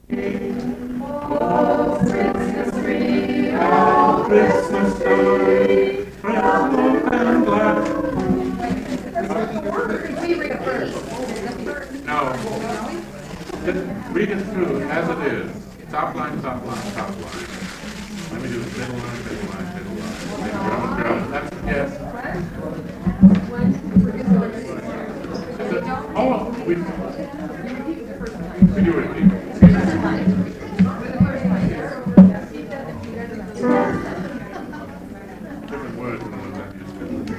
Oh, Christmas tree, oh, Christmas tree, Christmas and glad. No. Just read it through as it is. Top line, top line, top line. Let me do it. Middle line, middle line, middle line. Drum. That's yes. Oh, we do it. Different words than the ones I'm used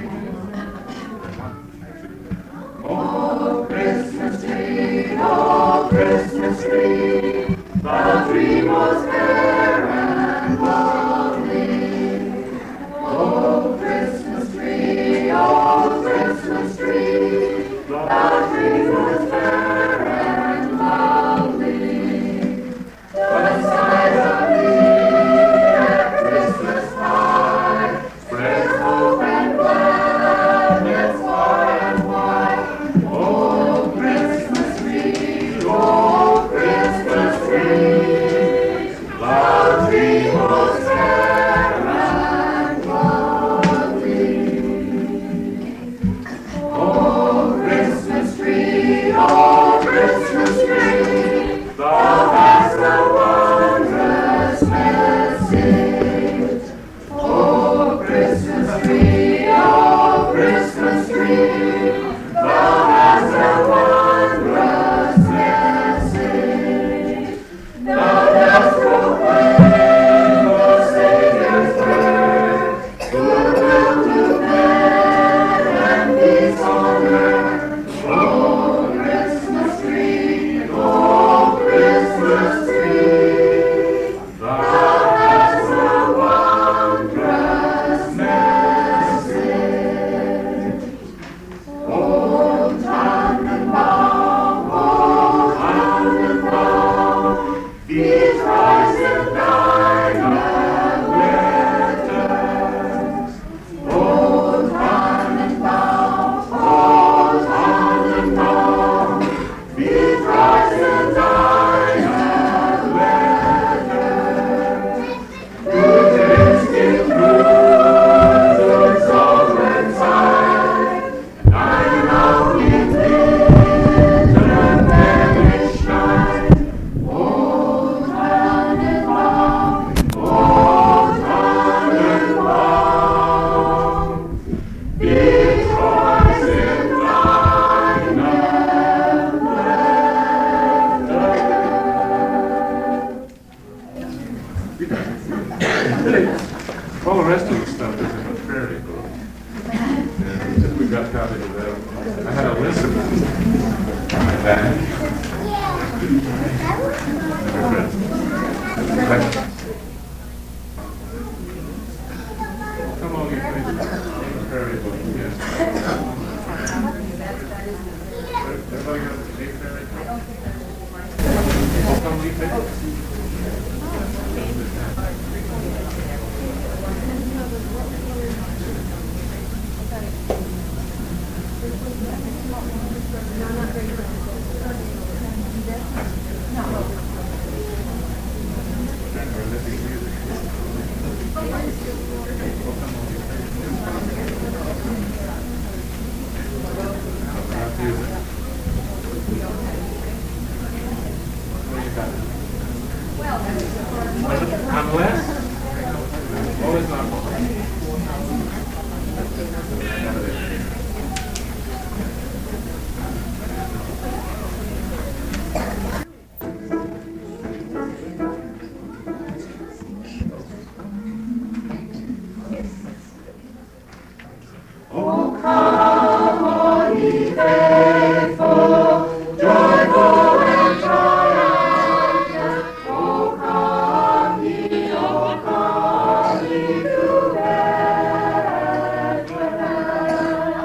to. Oh, Christmas tree, oh, Christmas tree, the tree was fair and lovely. Oh, Christmas tree, oh, Christmas tree, the tree was fair and lovely. The sight of thee at Christmas tide spreads hope and gladness far and wide. Oh, Christmas tree, oh, Christmas tree, the tree was fair and lovely. Oh, Christmas tree, oh, Christmas tree, thou hast a wondrous message. Oh, Christmas tree, oh, Christmas tree, thou hast a wondrous message. Thou hast proclaimed the Savior's birth, goodwill to men and peace on earth. Oh, Christmas tree, oh, Christmas tree, thou hast a wondrous message. Oh, Tannenbaum, oh, Tannenbaum, these rising diamond letters. Oh, Tannenbaum, oh, Tannenbaum, these rising diamond letters. Good days give fruit to sovereign sight, and out in winter perish night. Oh, Tannenbaum, oh, Tannenbaum, these rising diamond letters. All the rest of the stuff is in the prairie book. And we got copies of that. I had a list of them on my back. Come on, you please. Prairie book, yes. Everybody got the big prairie book? Oh, come we take it. Unless, always not. Oh, come on, ye faithful, joyful and triumphant. Oh, come ye to Bethlehem.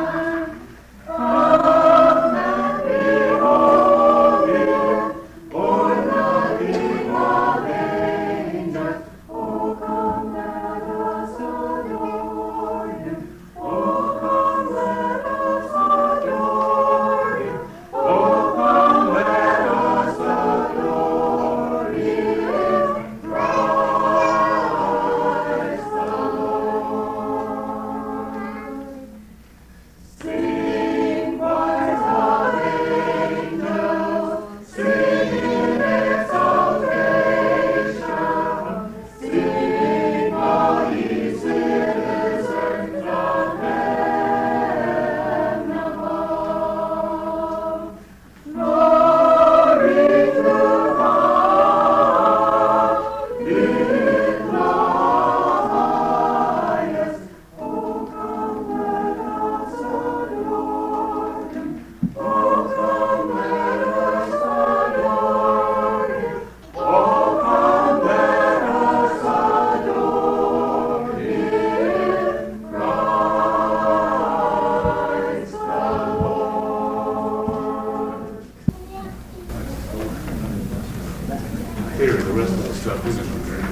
theory, the rest of the stuff isn't okay.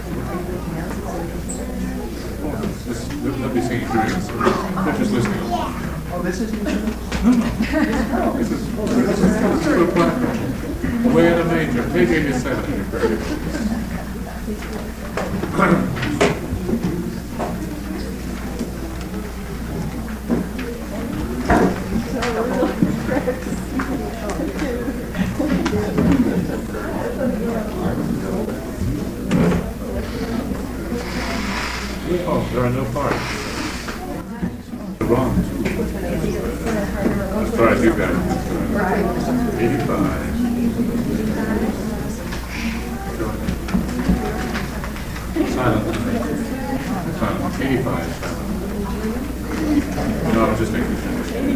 Let me see you doing this. They're just listening. Oh, this is No. This is a platform. Way in a major. Page 87 in your prayer. Oh, there are no parts. The wrongs. As far as you got it. 85. Silent. Silent. 85 is silent. No, I was just making sure.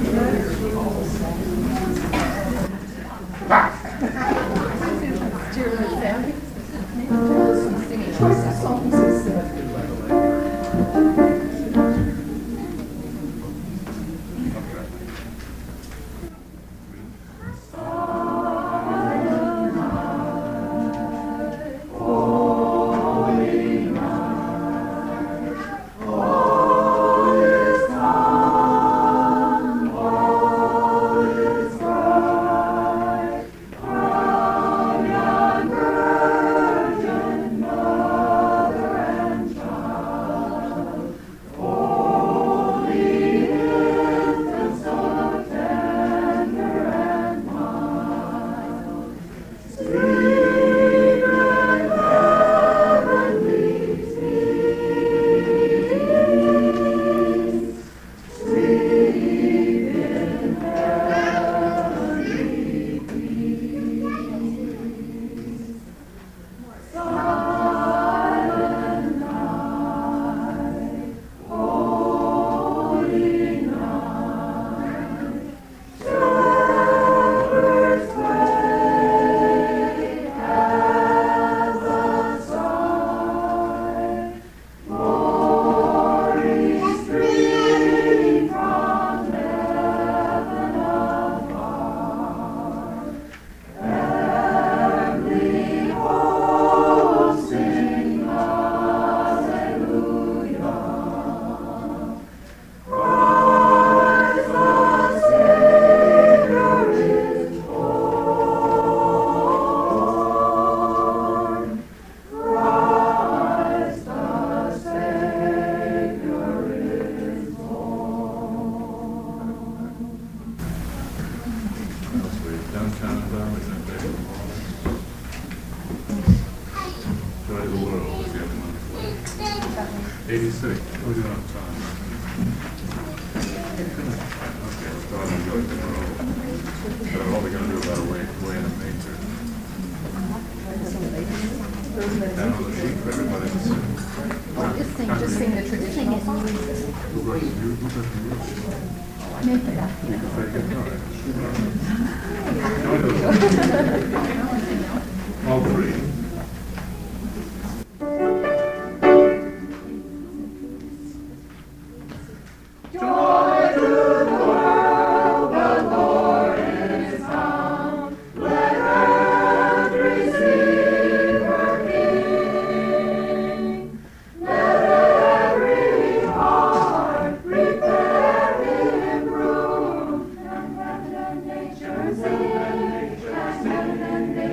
Downtown environment, Joy of the World is the other one. 86. What are we doing on time? Okay, so I'm going to Joy of the World. But I'm only going to do about a way in a major. Down on the sheet for everybody to see. Just sing the traditional song. Who wrote the music? You can play guitar. All three. Nature sing, and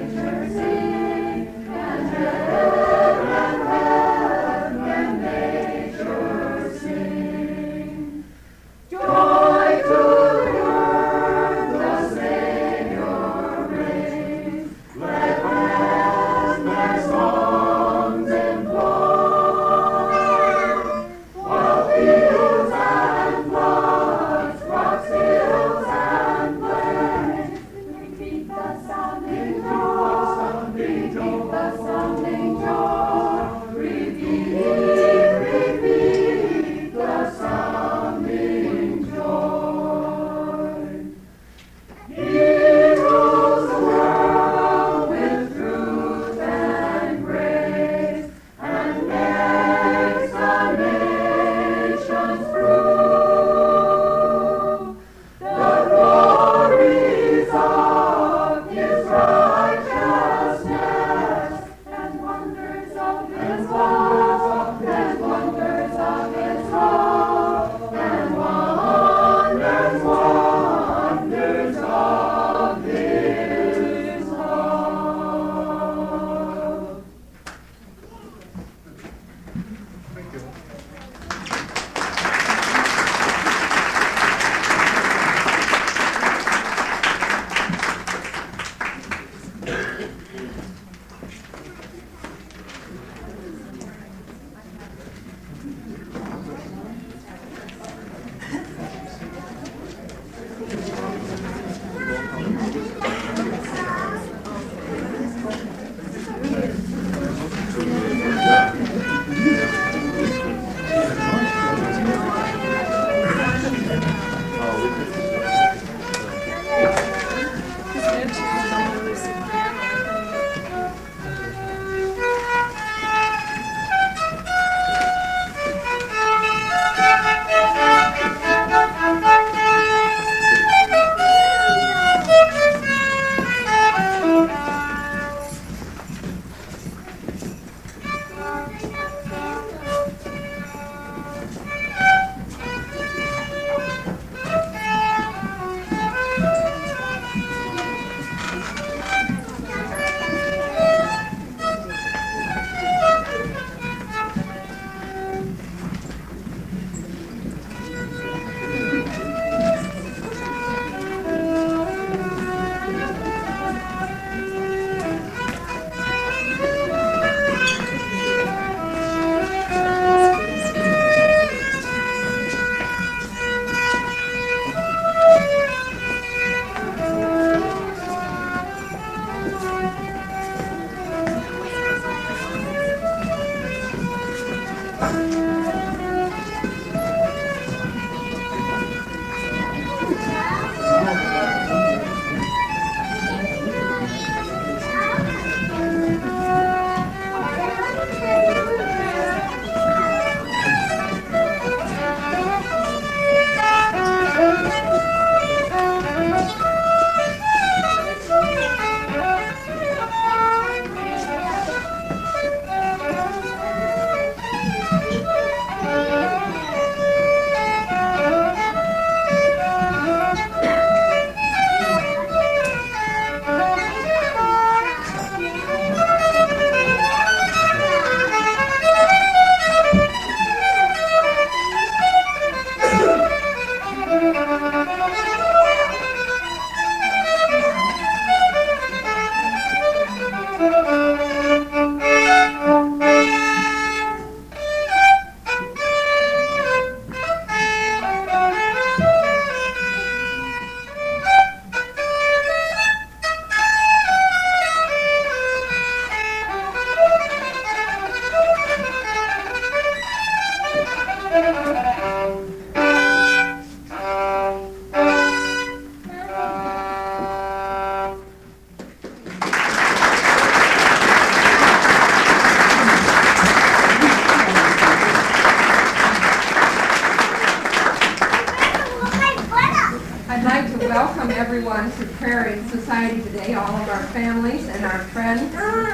Everyone to Prayer Society today, all of our families and our friends.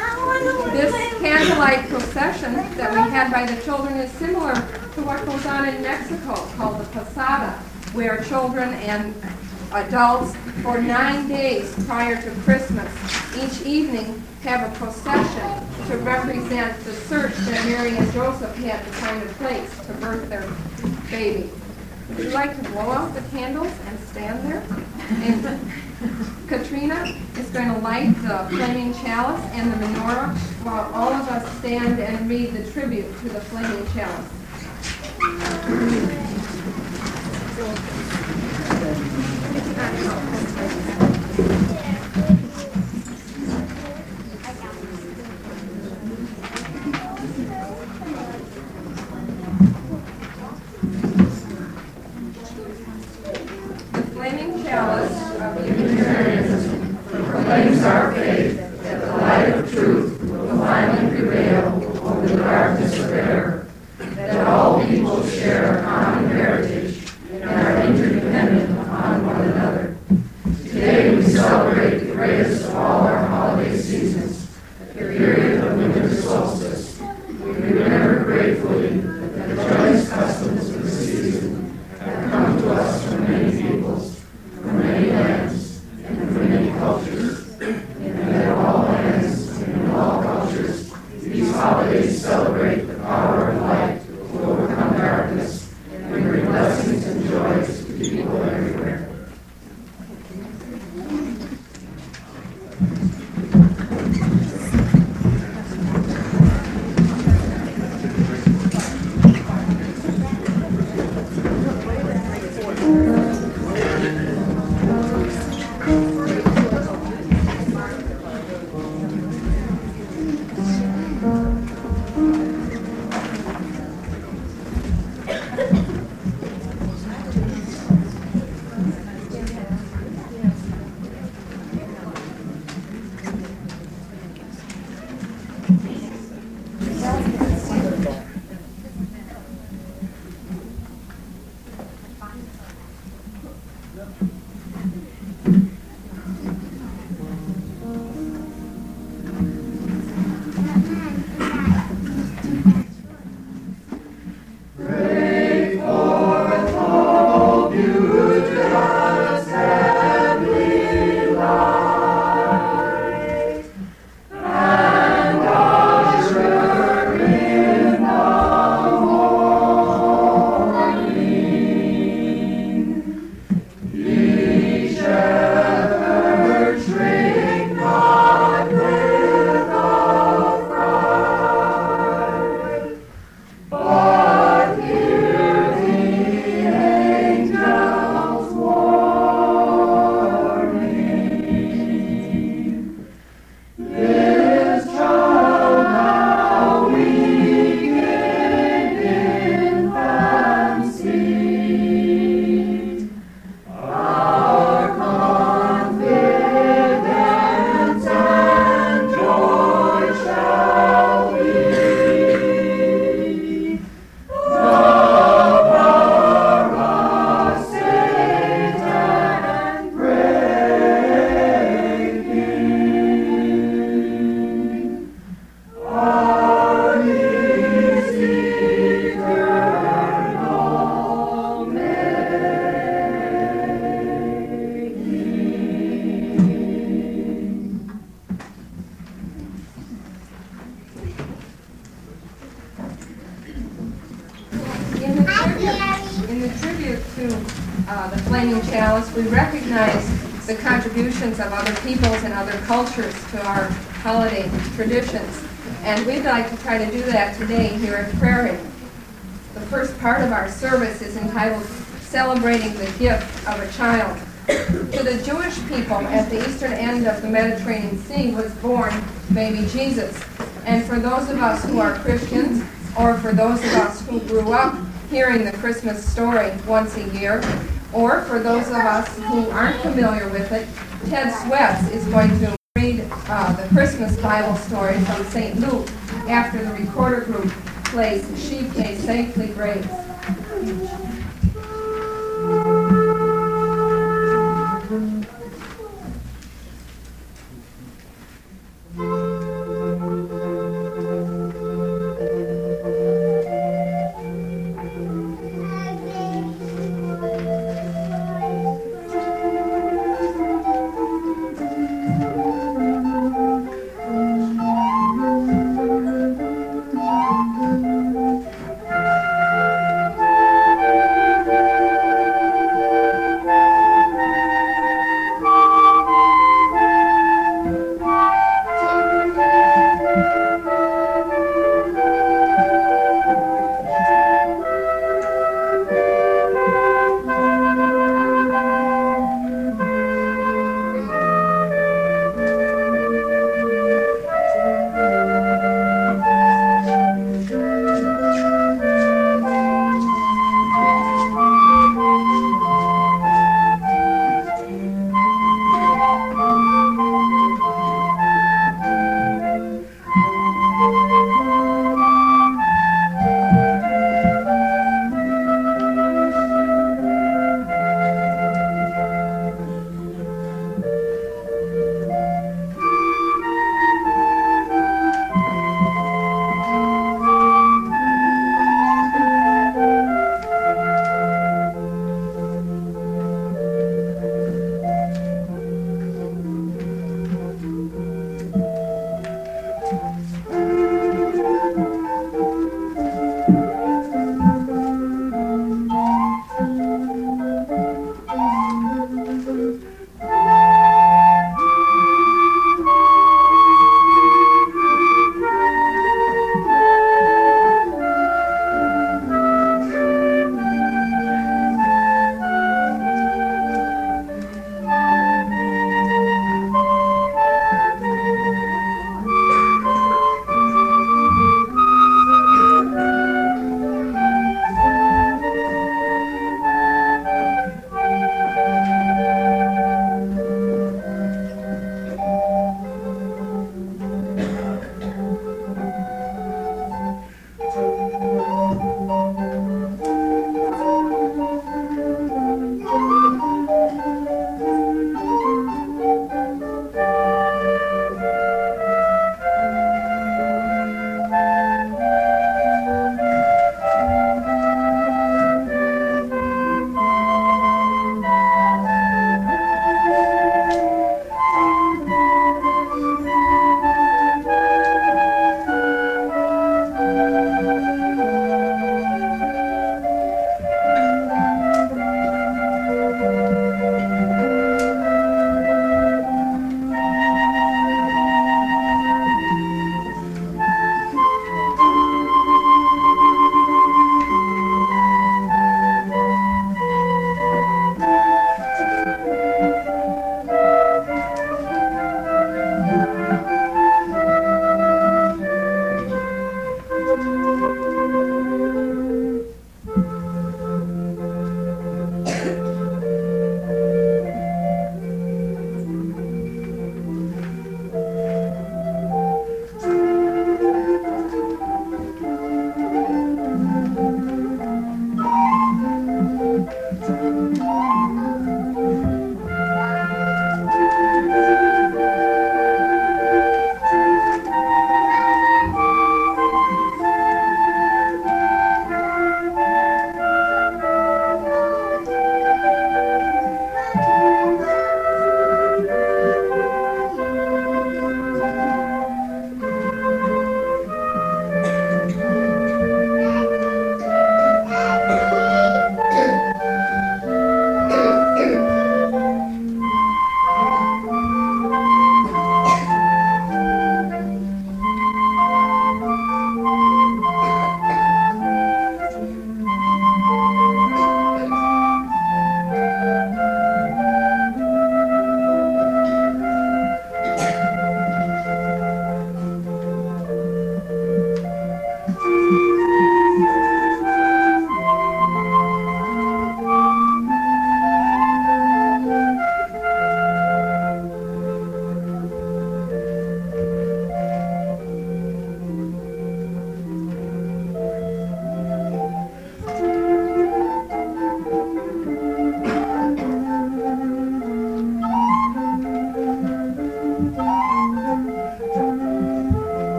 This candlelight procession that we had by the children is similar to what goes on in Mexico called the Posada, where children and adults for 9 days prior to Christmas each evening have a procession to represent the search that Mary and Joseph had to find a place to birth their baby. Would you like to blow out the candles and stand there? And Katrina is going to light the flaming chalice and the menorah while all of us stand and read the tribute to the flaming chalice. Proclaims our faith that the light of truth will finally prevail over the darkness of error, that all people share a common heritage and are interdependent upon one another. Today we celebrate the greatest of all our holiday seasons, the period of winter solstice. We remember gratefully that the joyous customs of the season have come to us from many peoples, from many lands, and from many cultures. And at all lands and in all cultures, these holidays celebrate the power of light to overcome darkness and bring blessings and joys to people everywhere. In the tribute to the Flaming Chalice, we recognize the contributions of other peoples and other cultures to our holiday traditions. And we'd like to try to do that today here at Prairie. The first part of our service is entitled Celebrating the Gift of a Child. To the Jewish people at the eastern end of the Mediterranean Sea was born baby Jesus. And for those of us who are Christians, or for those of us who grew up hearing the Christmas story once a year, or for those of us who aren't familiar with it, Ted Sweats is going to read the Christmas Bible story from St. Luke after the recorder group plays Sheep May Safely Graze.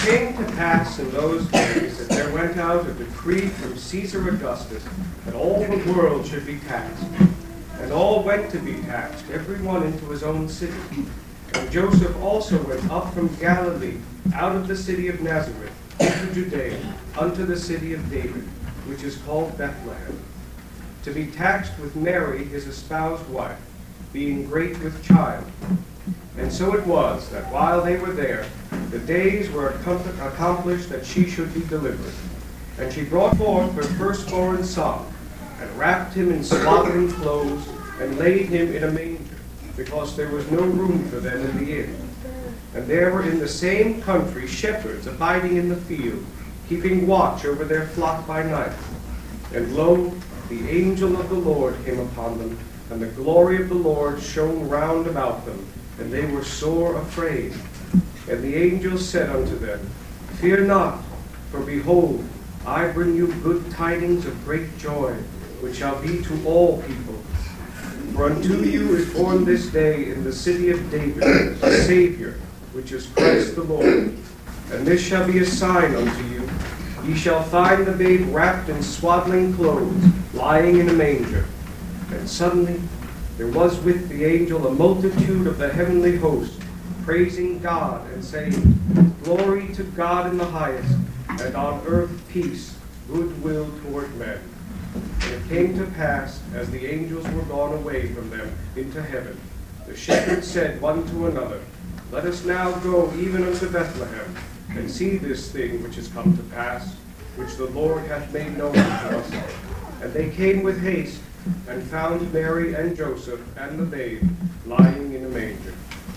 came to pass in those days that there went out a decree from Caesar Augustus that all the world should be taxed. And all went to be taxed, every one into his own city. And Joseph also went up from Galilee, out of the city of Nazareth, into Judea, unto the city of David, which is called Bethlehem, to be taxed with Mary, his espoused wife, being great with child. And so it was that while they were there, the days were accomplished that she should be delivered. And she brought forth her firstborn son, and wrapped him in swaddling clothes, and laid him in a manger, because there was no room for them in the inn. And there were in the same country shepherds abiding in the field, keeping watch over their flock by night. And lo, the angel of the Lord came upon them, and the glory of the Lord shone round about them, and they were sore afraid. And the angel said unto them, Fear not, for behold, I bring you good tidings of great joy, which shall be to all people. For unto you is born this day in the city of David a Savior, which is Christ the Lord. And this shall be a sign unto you. Ye shall find the babe wrapped in swaddling clothes, lying in a manger. And suddenly there was with the angel a multitude of the heavenly host, praising God and saying, Glory to God in the highest, and on earth peace, goodwill toward men. And it came to pass, as the angels were gone away from them into heaven, the shepherds said one to another, Let us now go even unto Bethlehem, and see this thing which is come to pass, which the Lord hath made known unto us. And they came with haste, and found Mary and Joseph and the babe lying in a manger.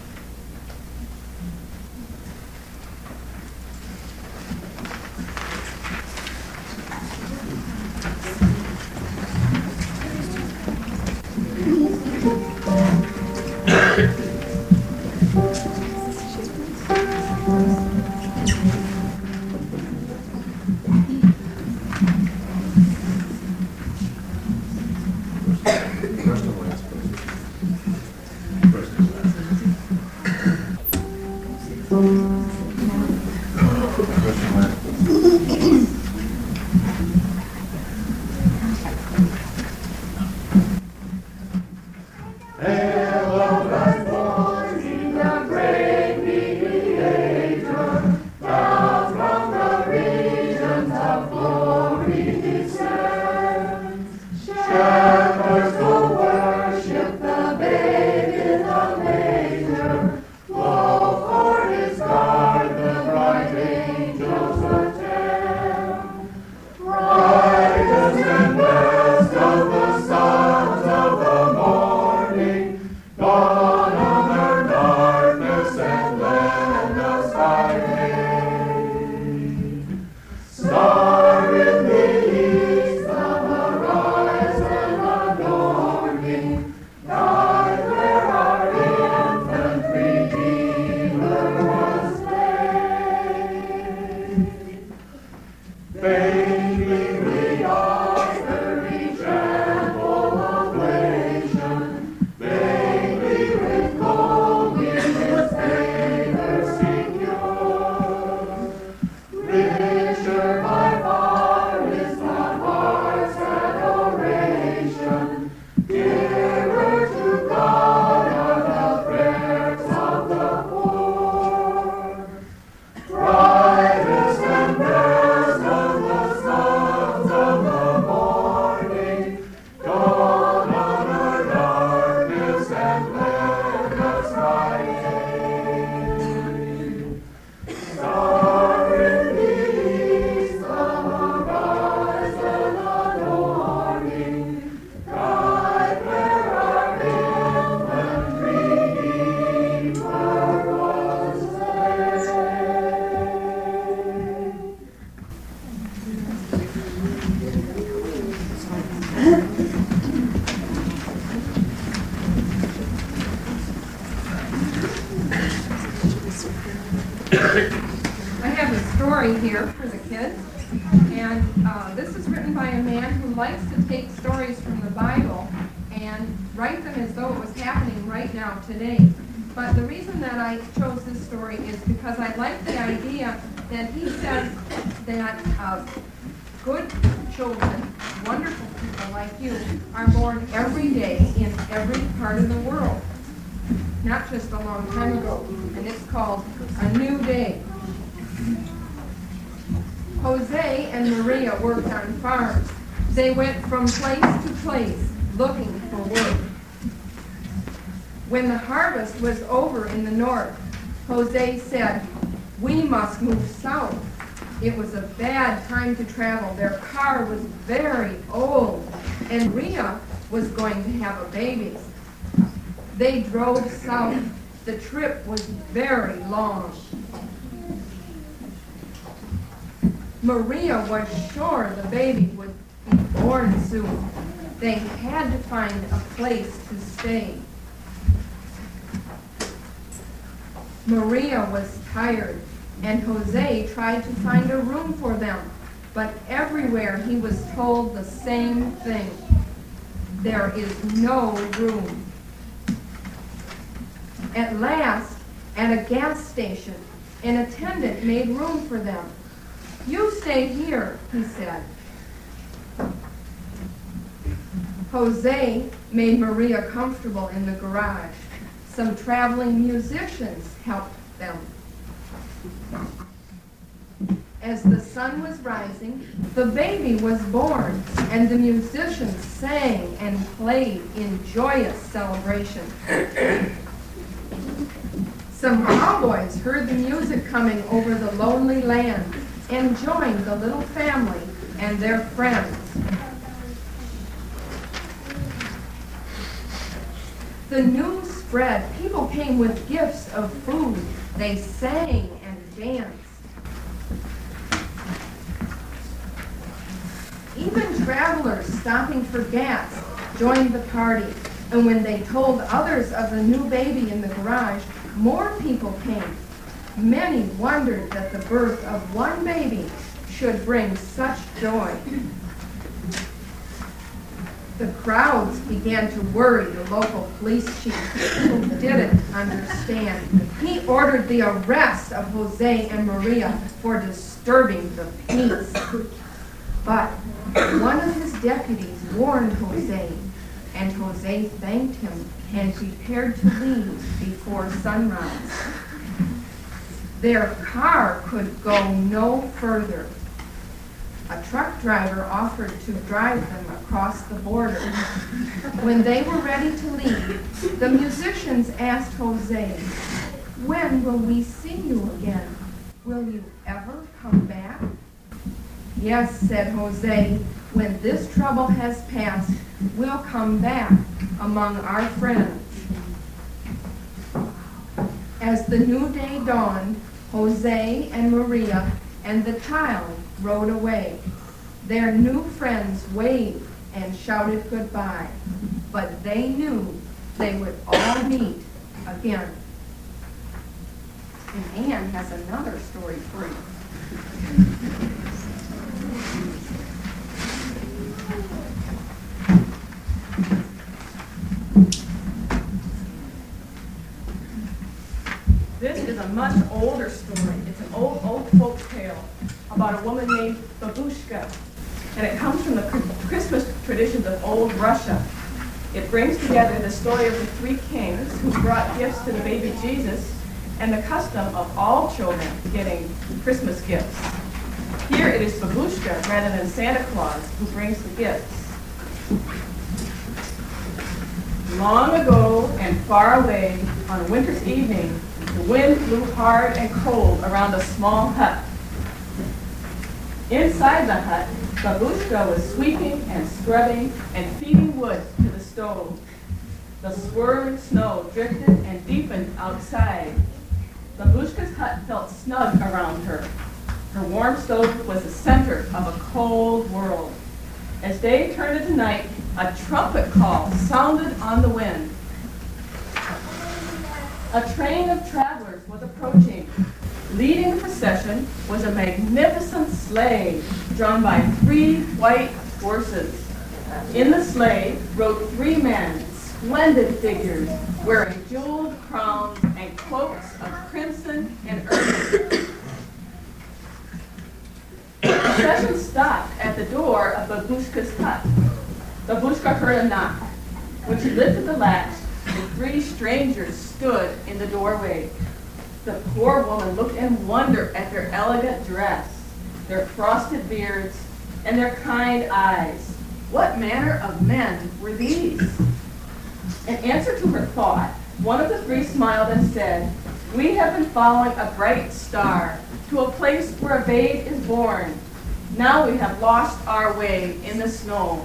I have a story here for the kids, and this is written by a man who likes to take stories from the Bible and write them as though it was happening right now today. But the reason that I chose this story is because I like the idea And he says that good children, wonderful people like you, are born every day in every part of the world. Not just a long time ago. And it's called a new day. Jose and Maria worked on farms. They went from place to place looking for work. When the harvest was over in the north, Jose said, "We must move south." It was a bad time to travel. Their car was very old, and Maria was going to have a baby. They drove south. The trip was very long. Maria was sure the baby would be born soon. They had to find a place to stay. Maria was tired, and Jose tried to find a room for them, but everywhere he was told the same thing. There is no room. At last, at a gas station, an attendant made room for them. "You stay here," he said. Jose made Maria comfortable in the garage. Some traveling musicians helped them. As the sun was rising, the baby was born, and the musicians sang and played in joyous celebration. Some cowboys heard the music coming over the lonely land and joined the little family and their friends. The news spread. People came with gifts of food. They sang and danced. Even travelers stopping for gas joined the party. And when they told others of the new baby in the garage, more people came. Many wondered that the birth of one baby should bring such joy. The crowds began to worry the local police chief, who didn't understand. He ordered the arrest of Jose and Maria for disturbing the peace. But one of his deputies warned Jose, and Jose thanked him and prepared to leave before sunrise. Their car could go no further. A truck driver offered to drive them across the border. When they were ready to leave, the musicians asked Jose, "When will we see you again? Will you ever come back?" "Yes," said Jose, "when this trouble has passed, we'll come back among our friends." As the new day dawned, Jose and Maria and the child rode away. Their new friends waved and shouted goodbye, but they knew they would all meet again. And Anne has another story for you. This is a much older story. It's an old folk tale about a woman named Babushka. And it comes from the Christmas traditions of old Russia. It brings together the story of the three kings who brought gifts to the baby Jesus and the custom of all children getting Christmas gifts. Here it is Babushka rather than Santa Claus who brings the gifts. Long ago and far away, on a winter's evening, the wind blew hard and cold around a small hut. Inside the hut, Babushka was sweeping and scrubbing and feeding wood to the stove. The swirling snow drifted and deepened outside. Babushka's hut felt snug around her. Her warm stove was the center of a cold world. As day turned into night, a trumpet call sounded on the wind. A train of travelers was approaching. Leading the procession was a magnificent sleigh drawn by 3 white horses. In the sleigh rode 3 men, splendid figures, wearing jeweled crowns and cloaks of crimson and ermine. procession stopped at the door of Babushka's hut. Babushka heard a knock. When she lifted the latch, the three strangers stood in the doorway. The poor woman looked in wonder at their elegant dress, their frosted beards, and their kind eyes. What manner of men were these? In answer to her thought, one of the three smiled and said, "We have been following a bright star to a place where a babe is born. Now we have lost our way in the snow.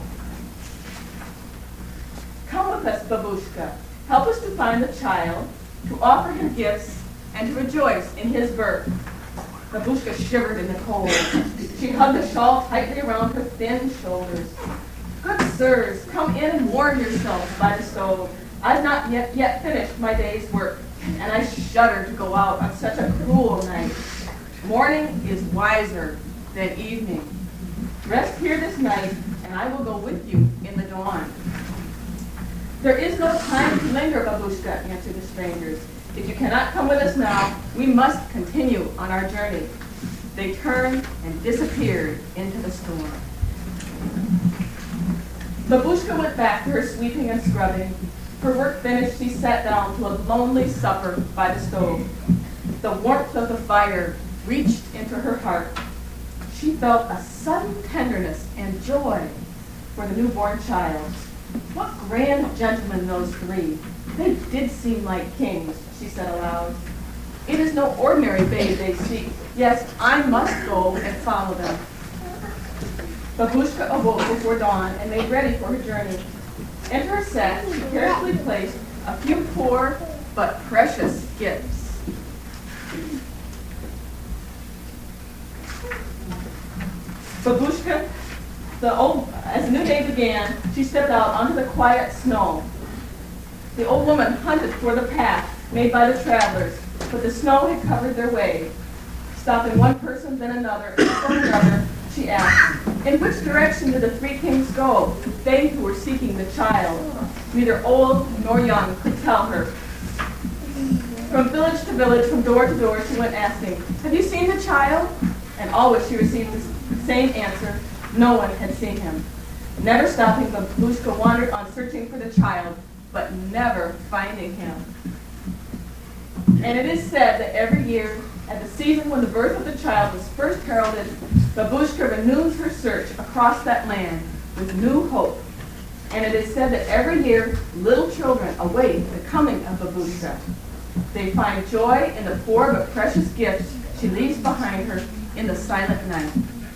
Come with us, Babushka. Help us to find the child, to offer him gifts, and to rejoice in his birth." Babushka shivered in the cold. She hugged the shawl tightly around her thin shoulders. "Good sirs, come in and warm yourselves by the stove. I've not yet finished my day's work, and I shudder to go out on such a cruel night. Morning is wiser than evening. Rest here this night, and I will go with you in the dawn." "There is no time to linger, Babushka," answered the strangers. "If you cannot come with us now, we must continue on our journey." They turned and disappeared into the storm. Babushka went back to her sweeping and scrubbing. Her work finished, she sat down to a lonely supper by the stove. The warmth of the fire reached into her heart. She felt a sudden tenderness and joy for the newborn child. What grand gentlemen those three! They did seem like kings, she said aloud. It is no ordinary babe they seek. Yes, I must go and follow them. Babushka awoke before dawn and made ready for her journey. In her sack, she carefully placed a few poor but precious gifts. Babushka, as the new day began, she stepped out onto the quiet snow. The old woman hunted for the path made by the travelers, but the snow had covered their way. Stopping one person, then another, and then another, she asked, "In which direction did the three kings go, they who were seeking the child?" Neither old nor young could tell her. From village to village, from door to door, she went asking, "Have you seen the child?" And always she received the same answer: no one had seen him. Never stopping, Babushka wandered on searching for the child, but never finding him. And it is said that every year, at the season when the birth of the child was first heralded, Babushka renews her search across that land with new hope. And it is said that every year, little children await the coming of Babushka. They find joy in the poor but precious gifts she leaves behind her in the silent night.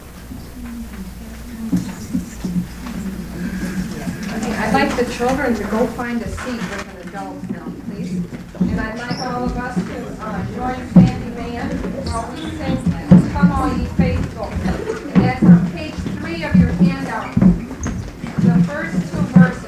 I'd like the children to go find a seat with an adult now, please. And I'd like all of us to join Sandy Van while we sing "Come All Ye Faithful." And that's on page 3 of your handout. The first 2 verses.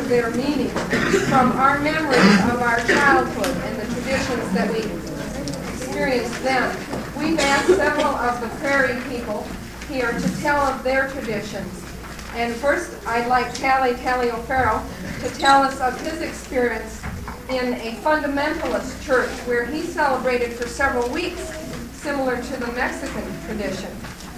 their meaning from our memories of our childhood and the traditions that we experienced then. We've asked several of the prairie people here to tell of their traditions. And first, I'd like Tally O'Farrell to tell us of his experience in a fundamentalist church where he celebrated for several weeks, similar to the Mexican tradition.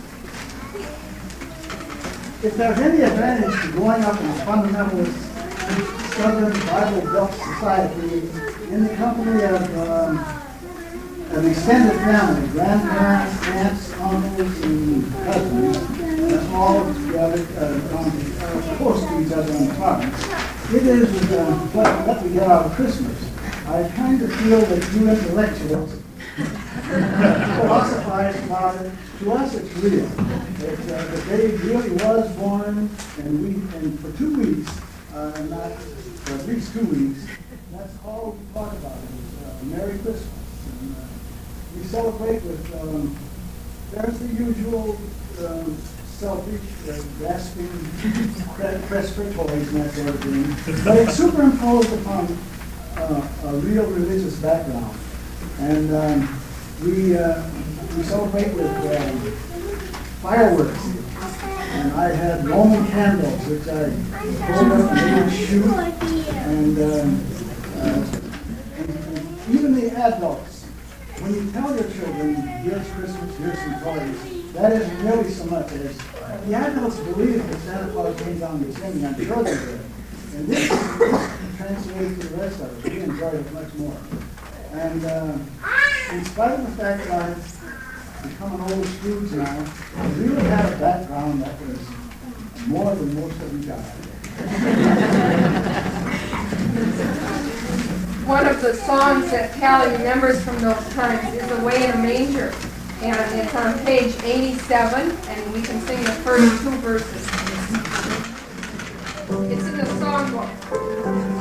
If there's any advantage to growing up in a fundamentalist Southern Bible Belt society in the company of an extended family, grandparents, aunts, uncles, and cousins, and all together close to each other on the farm. It is what we get out of Christmas. I kind of feel that you intellectuals philosophize about it. To us, it's real. The babe really was born, and for 2 weeks, not for at least 2 weeks, that's all we talk about is Merry Christmas. And, we celebrate with, there's the usual selfish, grasping, press for toys and that sort of thing. But it's superimposed upon a real religious background. And we celebrate with fireworks. And I had Roman candles, which I hold up and they would shoot. And even the adults, when you tell your children, here's Christmas, here's some toys, that isn't really so much as the adults believe that Santa Claus came down the chimney. I'm sure they did. And this translates to the rest of us. We enjoy it much more. And in spite of the fact that I've become an old Scrooge now, I really had a background that was more than most of you got. One of the songs that Tally remembers from those times is Away in a Manger. And it's on page 87, and we can sing the first 2 verses. It's in the songbook.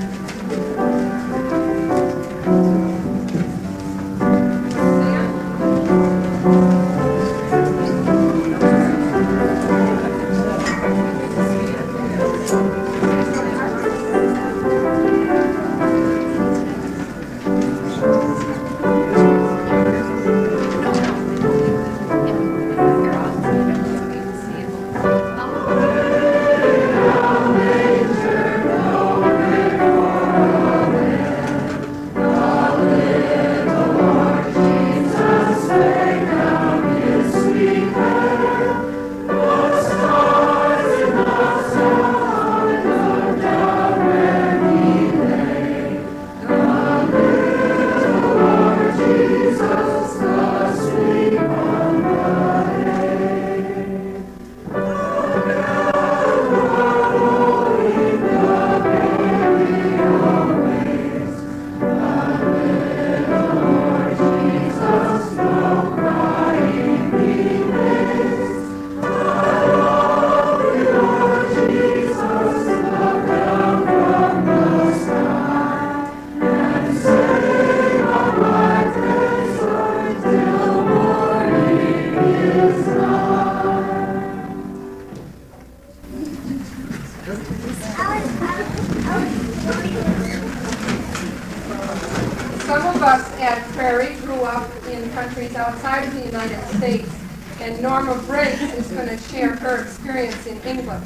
Some of us at Prairie grew up in countries outside of the United States, and Norma Briggs is going to share her experience in England.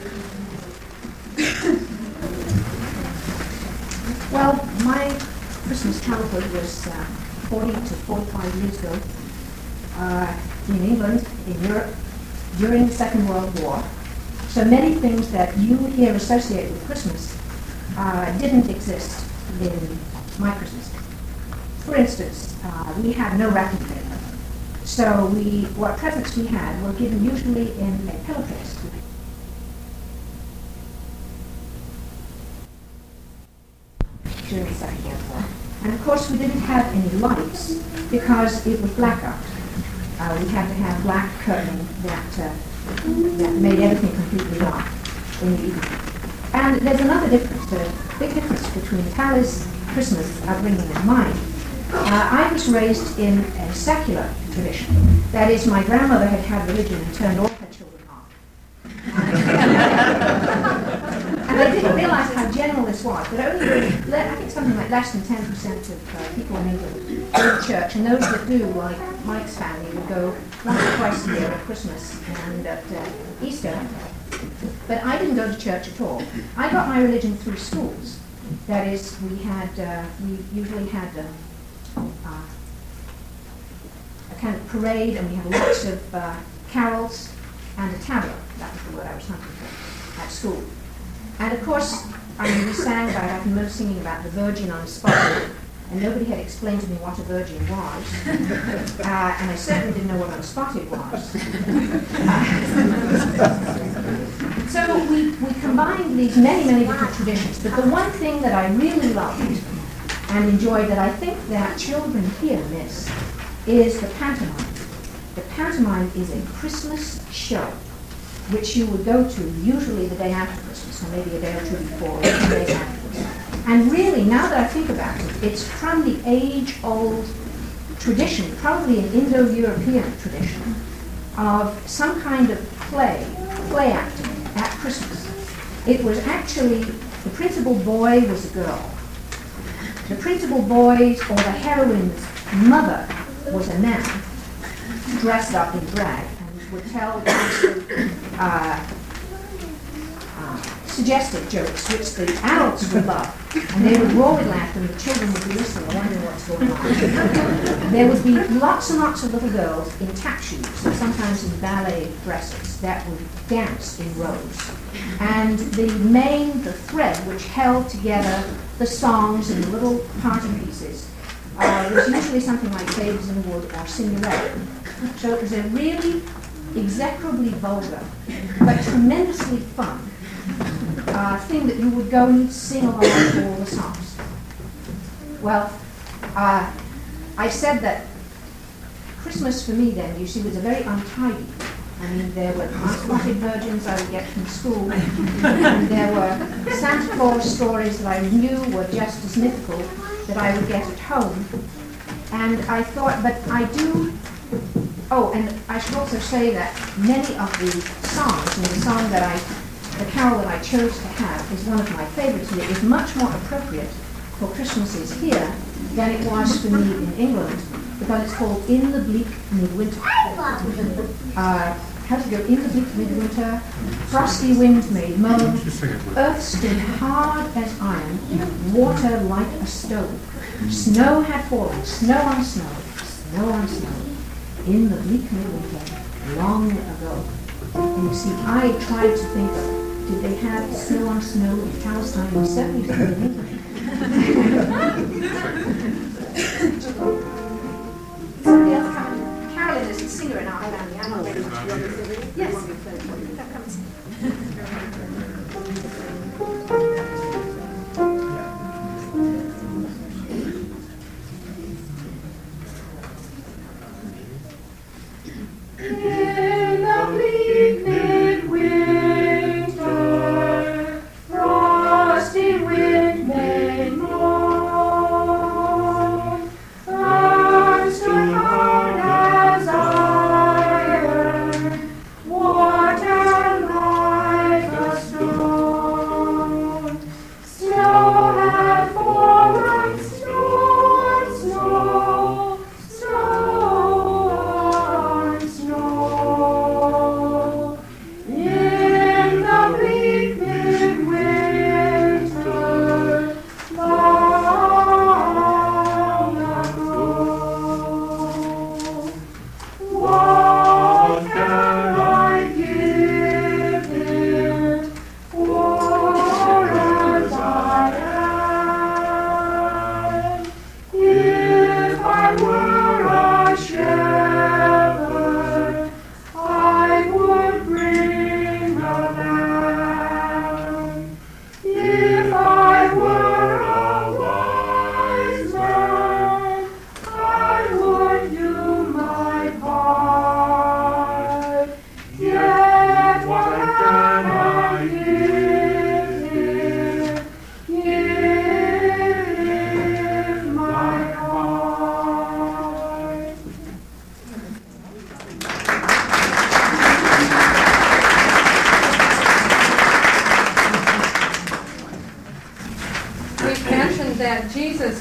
Well, my Christmas childhood was 40 to 45 years ago in England, in Europe, during the Second World War. So many things that you here associate with Christmas didn't exist in my Christmas. For instance, we had no wrapping paper. So what presents we had were given usually in a pillowcase. During the Second World War. And of course we didn't have any lights because it was blackout. We had to have black curtain that made everything completely dark in the evening. And there's another difference, a big difference between Tally's Christmas upbringing and mine. I was raised in a secular tradition. That is, my grandmother had religion and turned all her children off. And I didn't realize was, but only, I think something like less than 10% of people in England go to church, and those that do, like Mike's family, would go once or twice a year at Christmas and at Easter. But I didn't go to church at all. I got my religion through schools. That is, we usually had a kind of parade, and we had lots of carols and a tableau. That was the word I was hunting for at school. And of course, we sang about, I remember singing about the Virgin on Spotted, and nobody had explained to me what a virgin was. And I certainly didn't know what unspotted was. So we combined these many, many different traditions, but the one thing that I really loved and enjoyed that I think that children here miss is the pantomime. The pantomime is a Christmas show, which you would go to usually the day after Christmas, or maybe a day or two before, or 2 days afterwards. And really, now that I think about it, it's from the age-old tradition, probably an Indo-European tradition, of some kind of play acting at Christmas. It was actually, the principal boy was a girl. The principal boy's, or the heroine's mother, was a man dressed up in drag and would tell suggestive jokes which the adults would love, and they would roar with laughter and the children would be listening, wondering what's going on. There would be lots and lots of little girls in tap shoes, and sometimes in ballet dresses, that would dance in rows. And the thread which held together the songs and the little party pieces was usually something like Babes in the Wood or Cinderella. So it was a really execrably vulgar, but tremendously fun thing that you would go and sing along to all the songs. Well, I said that Christmas for me then, you see, was a very untidy. I mean, there were unspotted virgins I would get from school, and there were Santa Claus stories that I knew were just as mythical that I would get at home. And I thought, but I do, oh, and I should also say that many of the songs, and the carol that I chose to have is one of my favorites, and it is much more appropriate for Christmases here than it was for me in England, because it's called In the Bleak Midwinter. How to go in the bleak midwinter, frosty wind made moan, earth stood hard as iron, water like a stone. Snow had fallen, snow on snow, snow on snow, in the bleak midwinter, long ago. And you see, I tried to think of, did they have snow on snow in Palestine? We certainly did in England. Somebody else come. Carolyn is a singer in our family. I'm not very much sure. Yes, that comes. In the bleak midwinter, frosty wind made moan, earth stood hard as iron, water long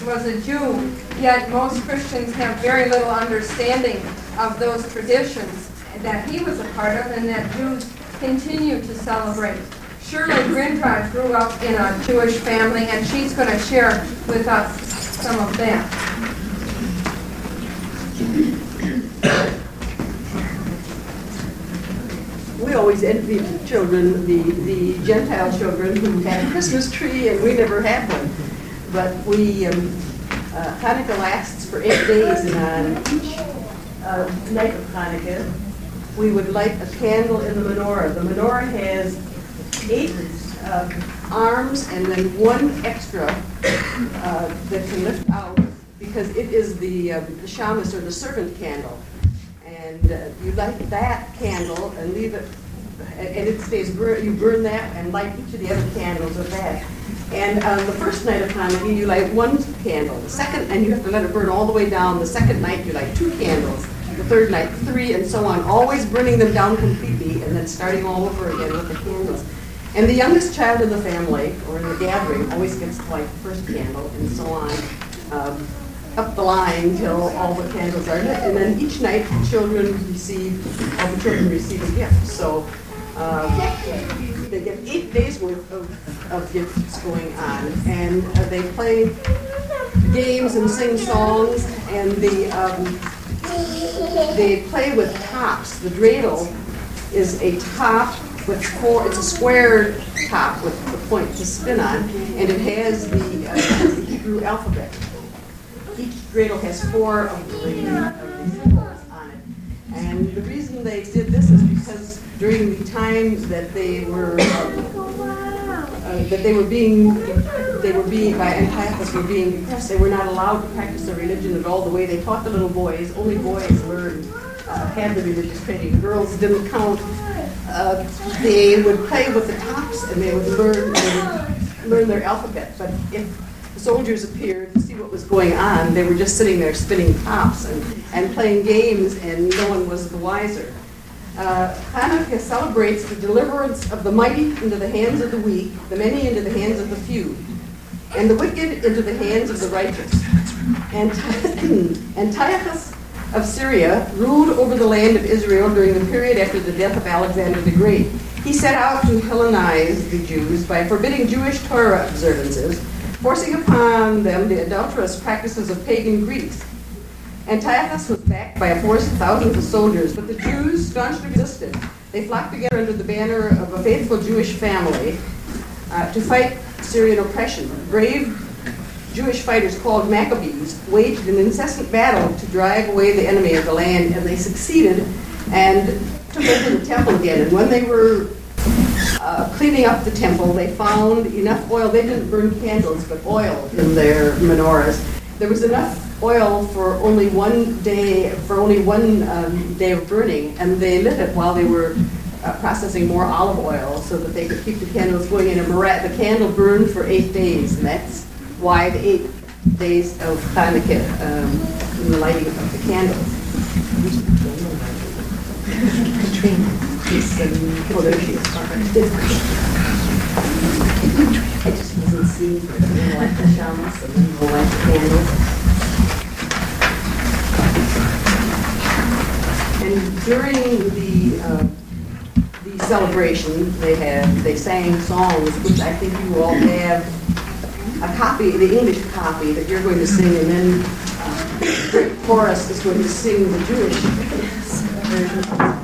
was a Jew, yet most Christians have very little understanding of those traditions that he was a part of and that Jews continue to celebrate. Shirley Grindrod grew up in a Jewish family, and she's going to share with us some of that. We always envied the children, the Gentile children who had a Christmas tree, and we never had one. But Hanukkah lasts for 8 days, and on each night of Hanukkah, we would light a candle in the menorah. The menorah has 8 arms and then 1 extra that can lift out, because it is the shamus, or the servant candle. And you light that candle and leave it, and it stays, you burn that and light each of the other candles with that. And on the first night of Hanukkah, you light 1 candle. The second, and you have to let it burn all the way down. The second night, you light 2 candles. The third night, 3, and so on, always burning them down completely and then starting all over again with the candles. And the youngest child in the family, or in the gathering, always gets to light the first candle, and so on, up the line till all the candles are lit. And then each night, all the children receive a gift. So they get 8 days worth of gifts going on, and they play games and sing songs, and they play with tops. The dreidel is a top with 4, it's a square top with the point to spin on, and it has the Hebrew alphabet. Each dreidel has 4 of these symbols on it. And the reason they did this is because during the time that they were by Antiochus were being depressed, they were not allowed to practice their religion at all the way they taught the little boys. Only boys had the religious training. Girls didn't count. They would play with the tops, and they would learn their alphabet. But if the soldiers appeared to see what was going on, they were just sitting there spinning tops and playing games, and no one was the wiser. Hanukkah celebrates the deliverance of the mighty into the hands of the weak, the many into the hands of the few, and the wicked into the hands of the righteous. Antiochus of Syria ruled over the land of Israel during the period after the death of Alexander the Great. He set out to Hellenize the Jews by forbidding Jewish Torah observances, forcing upon them the adulterous practices of pagan Greece. Antiochus was backed by a force of thousands of soldiers, but the Jews staunchly resisted. They flocked together under the banner of a faithful Jewish family to fight Syrian oppression. Brave Jewish fighters called Maccabees waged an incessant battle to drive away the enemy of the land, and they succeeded and took over the temple again. And when they were cleaning up the temple, they found enough oil. They didn't burn candles, but oil in their menorahs. There was enough oil for only one day of burning, and they lit it while they were processing more olive oil so that they could keep the candles going. And the candle burned for 8 days, and that's why the 8 days of Hanukkah, in the lighting of the candles. Katrina. Well, there she is. I just wasn't seeing her. We'll light the shamas, and then we'll light the candles. And during the celebration, they sang songs, which I think you all have a copy, the English copy that you're going to sing, and then the chorus is going to sing the Jewish version.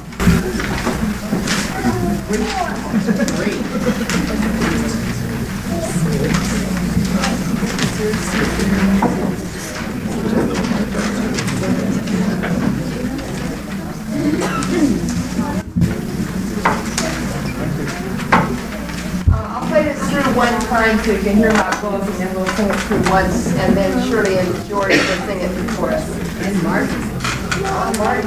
I'll play this through one time so you can hear how it goes, and then we'll sing it through once, and then Shirley and George will sing it through chorus. And Mark. Mark.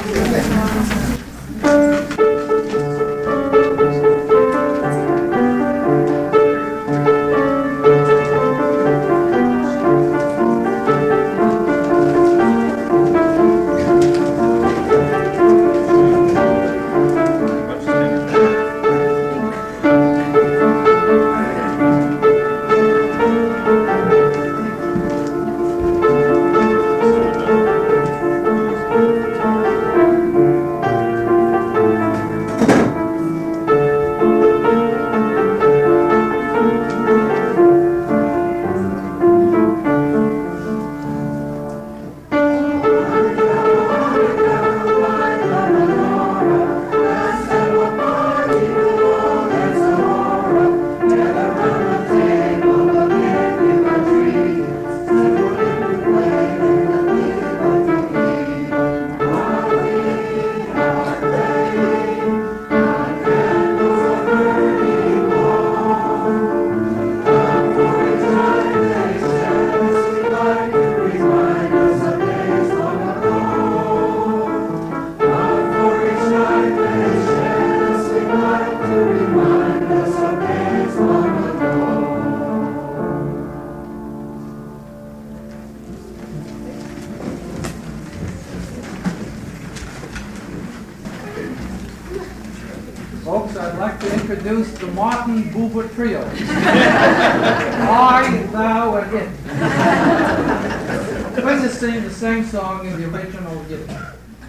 Folks, I'd like to introduce the Martin Buber Trio. Are thou a hit? Let's sing the same song in the original guitar.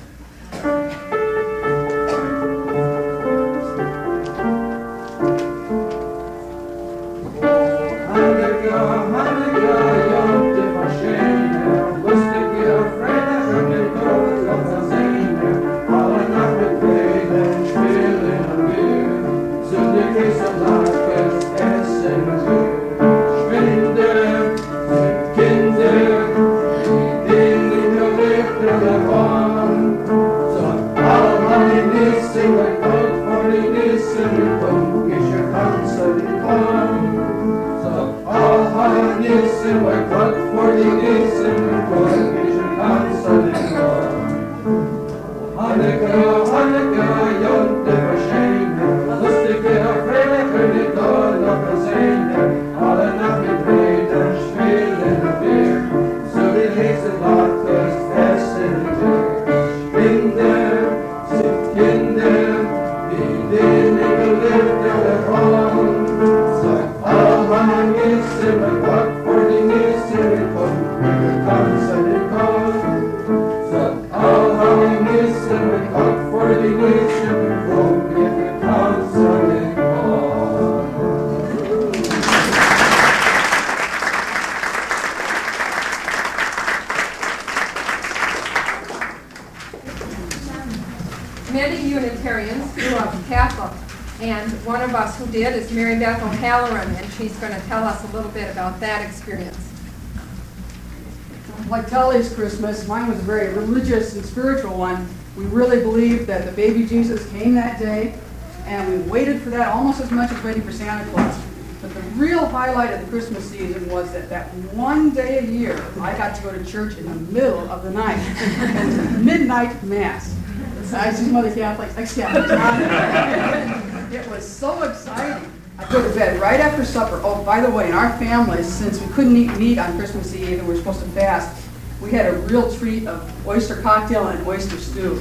Many Unitarians grew up Catholic, and one of us who did is Mary Beth O'Halloran, and she's going to tell us a little bit about that experience. Like Tally's Christmas, mine was a very religious and spiritual one. We really believed that the baby Jesus came that day, and we waited for that almost as much as waiting for Santa Claus. But the real highlight of the Christmas season was that one day a year, I got to go to church in the middle of the night. It was a midnight mass. Besides these Mother Catholics, ex-Catholics. It was so exciting. I go to bed right after supper. Oh, by the way, in our family, since we couldn't eat meat on Christmas Eve and we were supposed to fast, we had a real treat of oyster cocktail and oyster stew.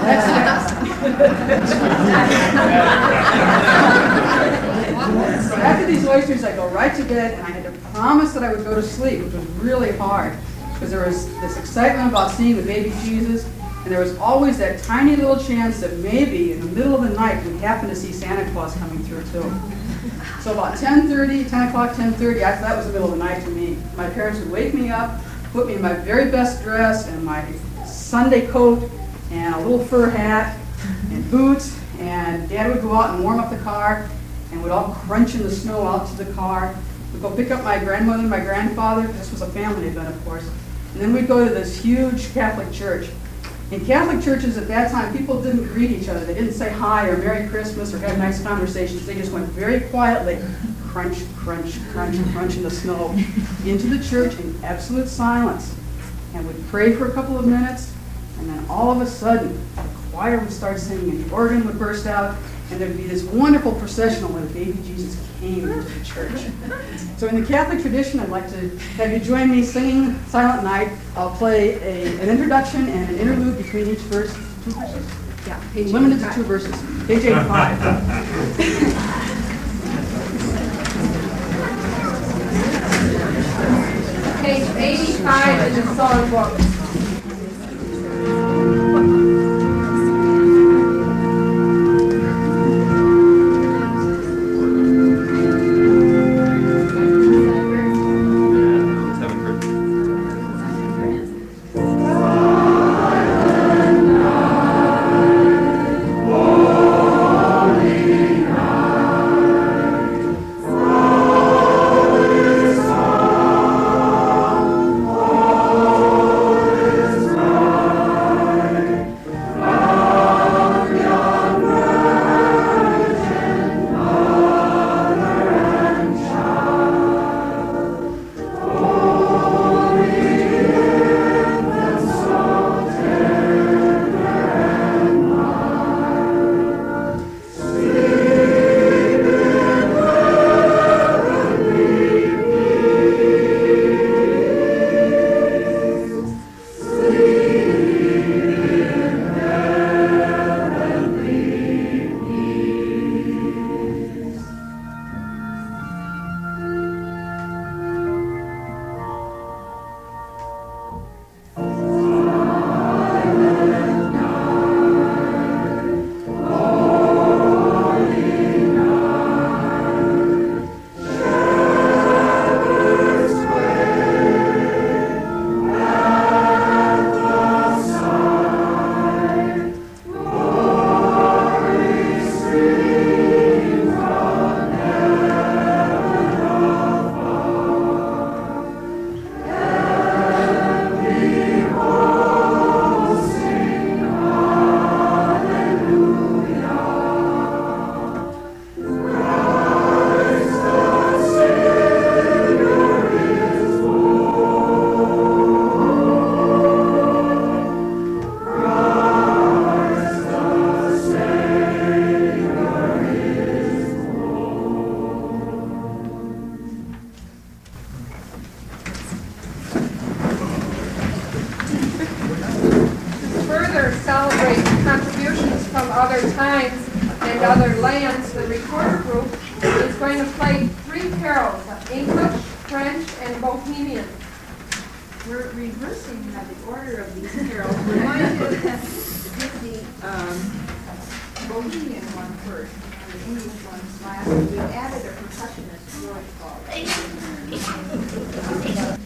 So after these oysters, I go right to bed, and I had to promise that I would go to sleep, which was really hard, because there was this excitement about seeing the baby Jesus, and there was always that tiny little chance that maybe in the middle of the night we'd happen to see Santa Claus coming through too. So about 10 o'clock, 10:30, that was the middle of the night to me. My parents would wake me up, put me in my very best dress and my Sunday coat and a little fur hat and boots, and Dad would go out and warm up the car, and we'd all crunch in the snow out to the car. We'd go pick up my grandmother and my grandfather. This was a family event, of course. And then we'd go to this huge Catholic church. In Catholic churches at that time, people didn't greet each other. They didn't say hi or Merry Christmas or have nice conversations. They just went very quietly, crunch, crunch, crunch, crunch in the snow, into the church in absolute silence. And we'd pray for a couple of minutes, and then all of a sudden, the choir would start singing, and the organ would burst out, and there'd be this wonderful processional where the baby Jesus came into the church. So in the Catholic tradition, I'd like to have you join me singing Silent Night. I'll play an introduction and an interlude between each verse. 2 verses? Yeah, limited to 2 verses. Page 85. Page 85 in the songbook. Oh celebrate contributions from other times and other lands, the recorder group is going to play 3 carols, English, French, and Bohemian. We're reversing the order of these carols. We're going to give the Bohemian one first, and the English ones last. We added a percussionist, George Paul.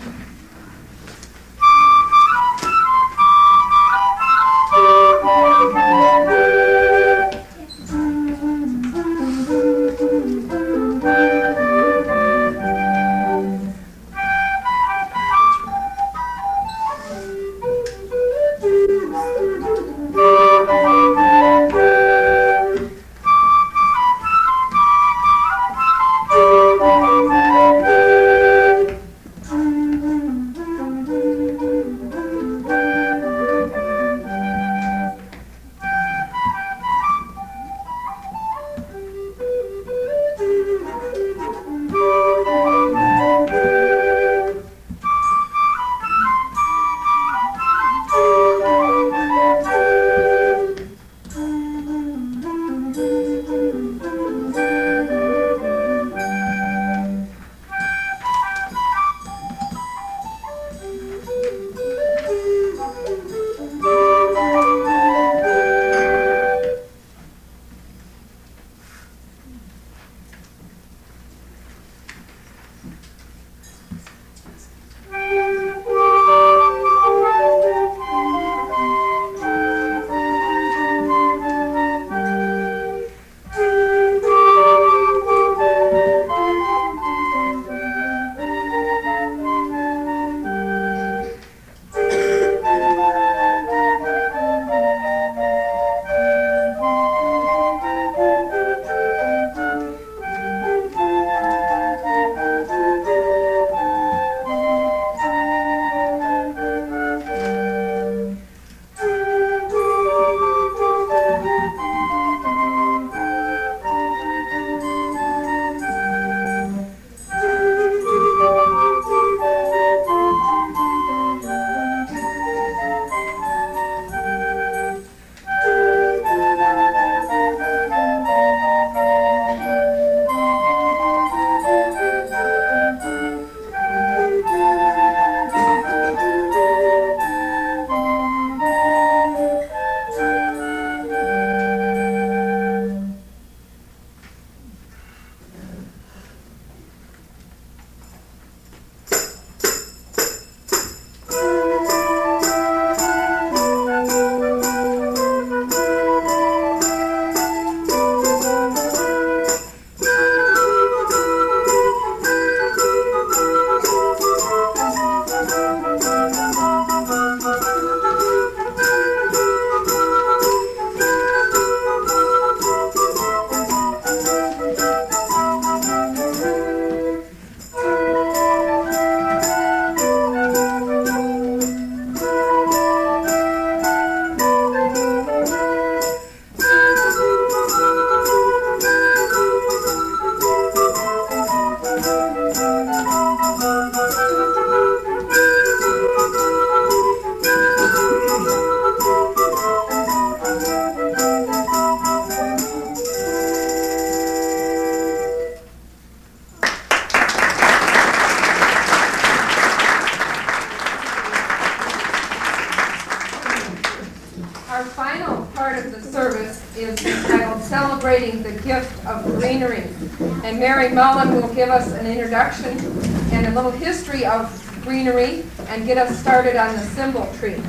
Celebrating the Gift of Greenery. And Mary Mullen will give us an introduction and a little history of greenery and get us started on the symbol tree.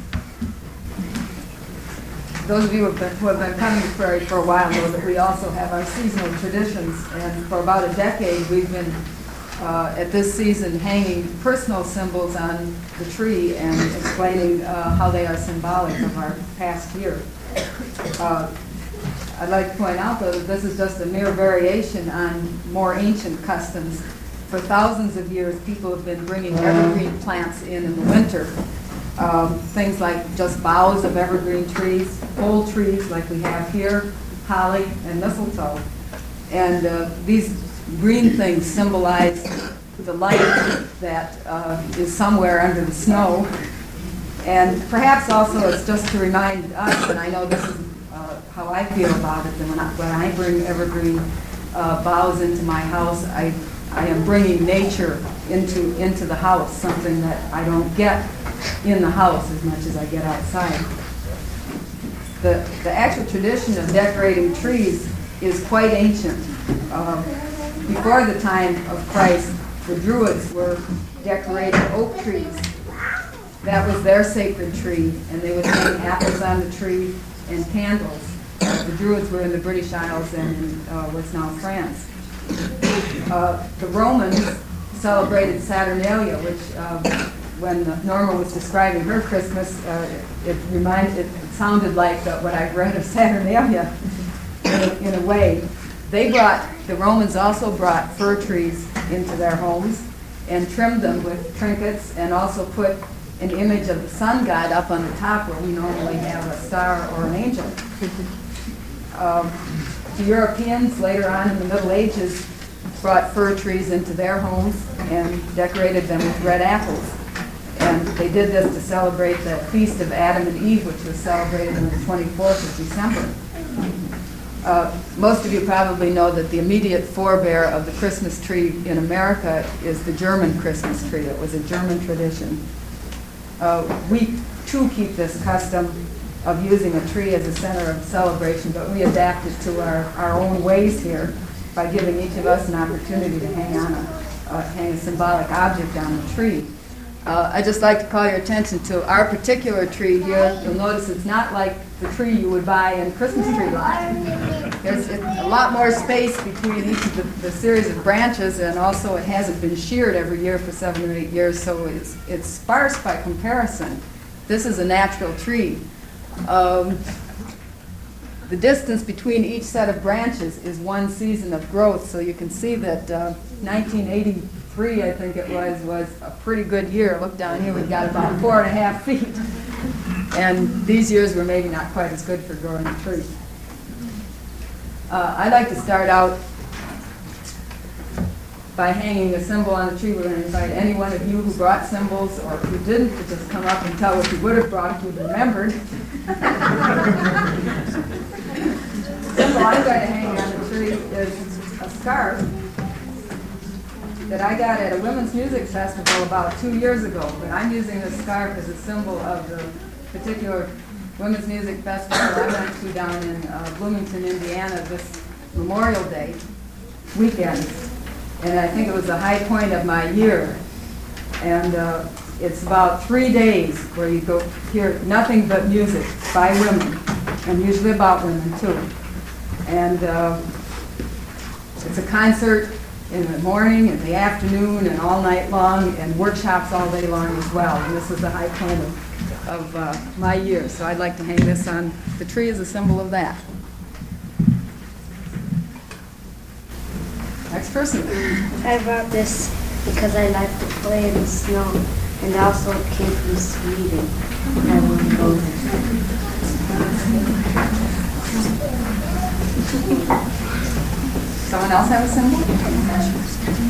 Those of you who have been coming to Prairie for a while know that we also have our seasonal traditions, and for about a decade we've been at this season hanging personal symbols on the tree and explaining how they are symbolic of our past year. I'd like to point out, though, that this is just a mere variation on more ancient customs. For thousands of years, people have been bringing evergreen plants in the winter. Things like just boughs of evergreen trees, old trees like we have here, holly and mistletoe. And these green things symbolize the light that is somewhere under the snow. And perhaps also it's just to remind us, and I know this is how I feel about it, that when I bring evergreen boughs into my house, I am bringing nature into the house, something that I don't get in the house as much as I get outside. The actual tradition of decorating trees is quite ancient. Before the time of Christ, the Druids were decorating oak trees. That was their sacred tree, and they would hang apples on the tree and candles. The Druids were in the British Isles and in what's now France. The Romans celebrated Saturnalia, which when Norma was describing her Christmas, it sounded like what I've read of Saturnalia in a way. The Romans also brought fir trees into their homes and trimmed them with trinkets, and also put an image of the sun god up on the top where we normally have a star or an angel. The Europeans later on in the Middle Ages brought fir trees into their homes and decorated them with red apples. And they did this to celebrate the Feast of Adam and Eve, which was celebrated on the 24th of December. Most of you probably know that the immediate forebear of the Christmas tree in America is the German Christmas tree. It was a German tradition. We too keep this custom of using a tree as a center of celebration, but we adapt it to our own ways here by giving each of us an opportunity to hang a symbolic object on the tree. I'd just like to call your attention to our particular tree here. You'll notice it's not like the tree you would buy in Christmas tree lot. There's a lot more space between each of the series of branches, and also it hasn't been sheared every year for 7 or 8 years, so it's sparse by comparison. This is a natural tree. The distance between each set of branches is one season of growth, so you can see that 1983, I think it was a pretty good year. Look down here, we've got about 4.5 feet. And these years were maybe not quite as good for growing a tree. I'd like to start out by hanging a symbol on the tree. We're going to invite any one of you who brought symbols or who didn't to just come up and tell what you would have brought if you'd remembered. The symbol I'm going to hang on the tree is a scarf that I got at a women's music festival about 2 years ago. But I'm using this scarf as a symbol of the particular women's music festival I went to down in Bloomington, Indiana this Memorial Day weekend. And I think it was the high point of my year. And it's about 3 days where you go hear nothing but music by women, and usually about women too. And it's a concert in the morning, in the afternoon, and all night long, and workshops all day long as well. And this is the high point of my year. So I'd like to hang this on the tree as a symbol of that. Next person. I brought this because I like to play in the snow, and also it came from Sweden. I want to go there. Someone else have a symbol?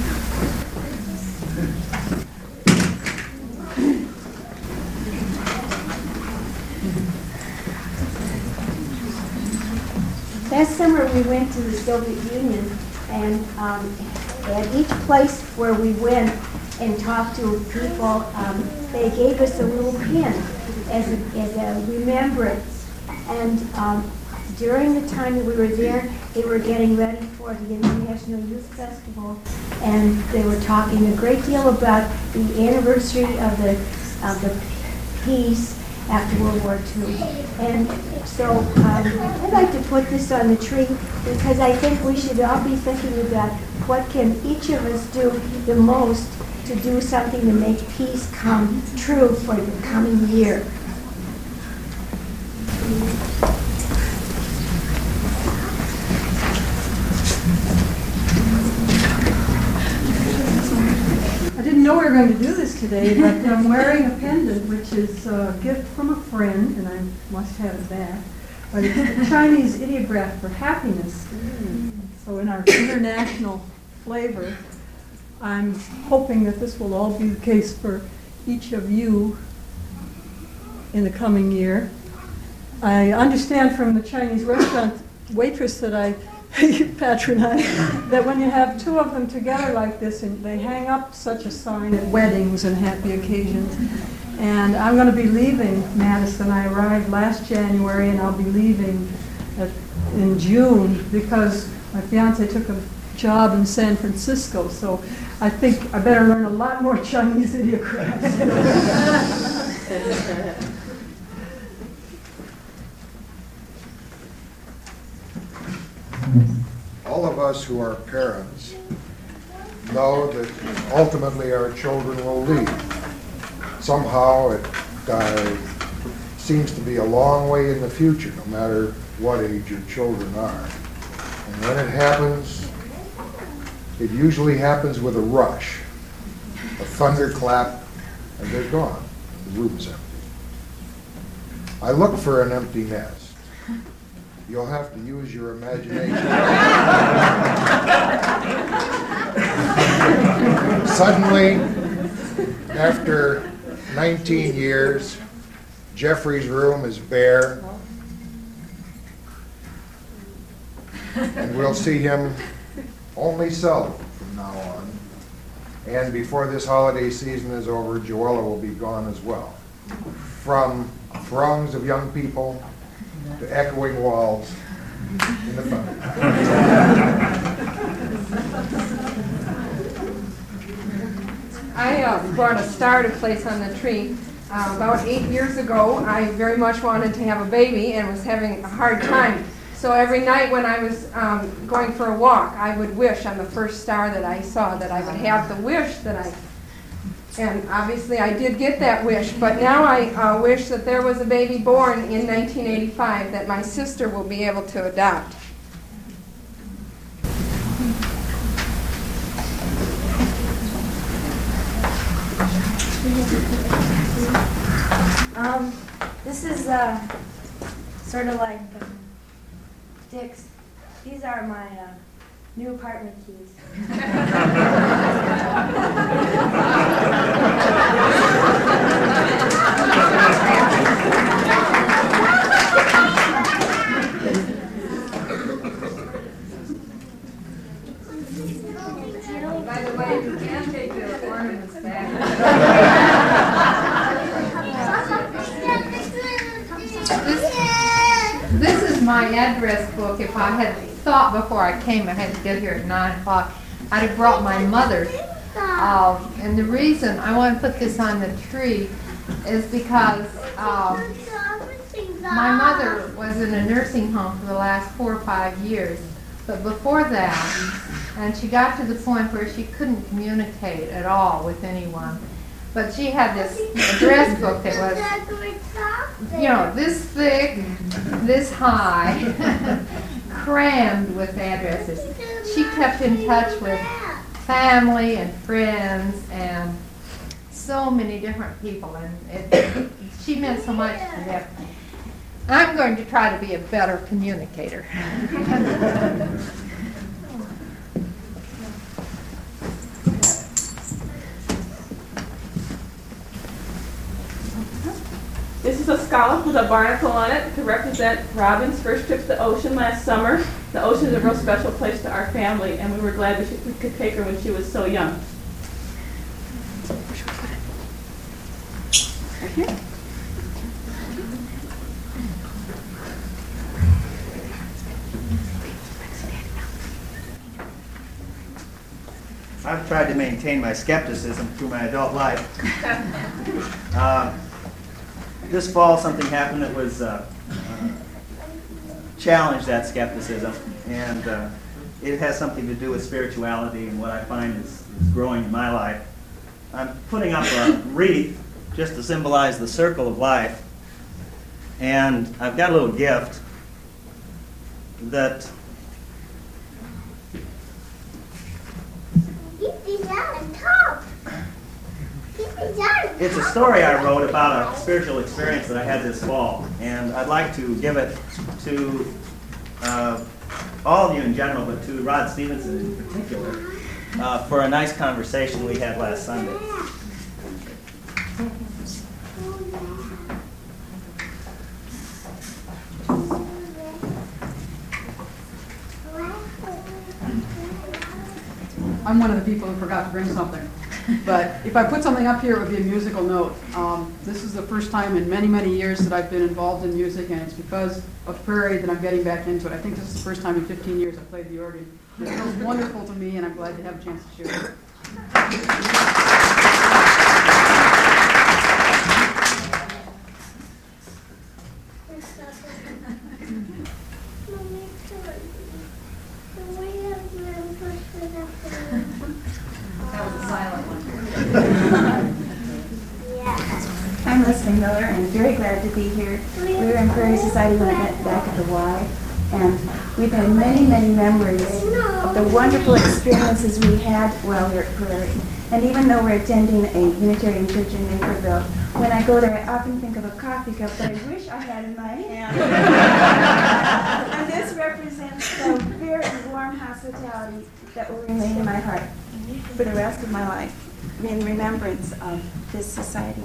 Last summer we went to the Soviet Union, and at each place where we went and talked to people, they gave us a little pin as a remembrance. And during the time that we were there, they were getting ready for the International Youth Festival, and they were talking a great deal about the anniversary of the peace after World War II. And so I'd like to put this on the tree because I think we should all be thinking about what can each of us do the most to do something to make peace come true for the coming year. I didn't know we were going to do this today, but I'm wearing a pendant, which is a gift from a friend, and I must have it back. But it's the Chinese ideograph for happiness. So in our international flavor, I'm hoping that this will all be the case for each of you. in the coming year. I understand from the Chinese restaurant waitress that I patronize that when you have two of them together like this, and they hang up such a sign at weddings and happy occasions. And I'm going to be leaving Madison. I arrived last January, and I'll be leaving in June because my fiance took a job in San Francisco. So I think I better learn a lot more Chinese ideographs. All of us who are parents know that ultimately our children will leave. Somehow it seems to be a long way in the future, no matter what age your children are. And when it happens, it usually happens with a rush, a thunderclap, and they're gone. The room's empty. I look for an empty nest. You'll have to use your imagination. Suddenly, after 19 years, Jeffrey's room is bare, and we'll see him only seldom from now on. And before this holiday season is over, Joella will be gone as well. From throngs of young people to echoing walls in the thunder. I brought a star to place on the tree. About 8 years ago, I very much wanted to have a baby and was having a hard time. So every night when I was going for a walk, I would wish on the first star that I saw that I would have the wish that and obviously I did get that wish, but now I wish that there was a baby born in 1985 that my sister will be able to adopt. This is sort of like Dick's. These are my new apartment keys. By the way, you can take the ornaments back. This is my address book. If I had thought before I came I had to get here at 9 o'clock, I'd have brought my mother's. And the reason I want to put this on the tree is because my mother was in a nursing home for the last 4 or 5 years. But before that, and she got to the point where she couldn't communicate at all with anyone. But she had this address book that was, this thick, this high, crammed with addresses. She kept in touch with family and friends and so many different people, and she meant so much to them. I'm going to try to be a better communicator. This is a scallop with a barnacle on it to represent Robin's first trip to the ocean last summer. The ocean is a real special place to our family, and we were glad we could take her when she was so young. Where should we put it? Right here? I've tried to maintain my skepticism through my adult life. This fall, something happened that was challenged that skepticism, and it has something to do with spirituality and what I find is growing in my life. I'm putting up a wreath just to symbolize the circle of life, and I've got a little gift that it's a story I wrote about a spiritual experience that I had this fall, and I'd like to give it to all of you in general, but to Rod Stevenson in particular, for a nice conversation we had last Sunday. I'm one of the people who forgot to bring something. But if I put something up here, it would be a musical note. This is the first time in many, many years that I've been involved in music, and it's because of Prairie that I'm getting back into it. I think this is the first time in 15 years I've played the organ. It feels wonderful to me, and I'm glad to have a chance to share it. I'm Leslie Miller, and very glad to be here. We were in Prairie Society when I met back at the Y, and we've had many, many memories of the wonderful experiences we had while we were at Prairie. And even though we're attending a Unitarian church in Naperville, when I go there, I often think of a coffee cup that I wish I had in my hand. And this represents the very warm hospitality that will remain in my heart for the rest of my life in remembrance of this society.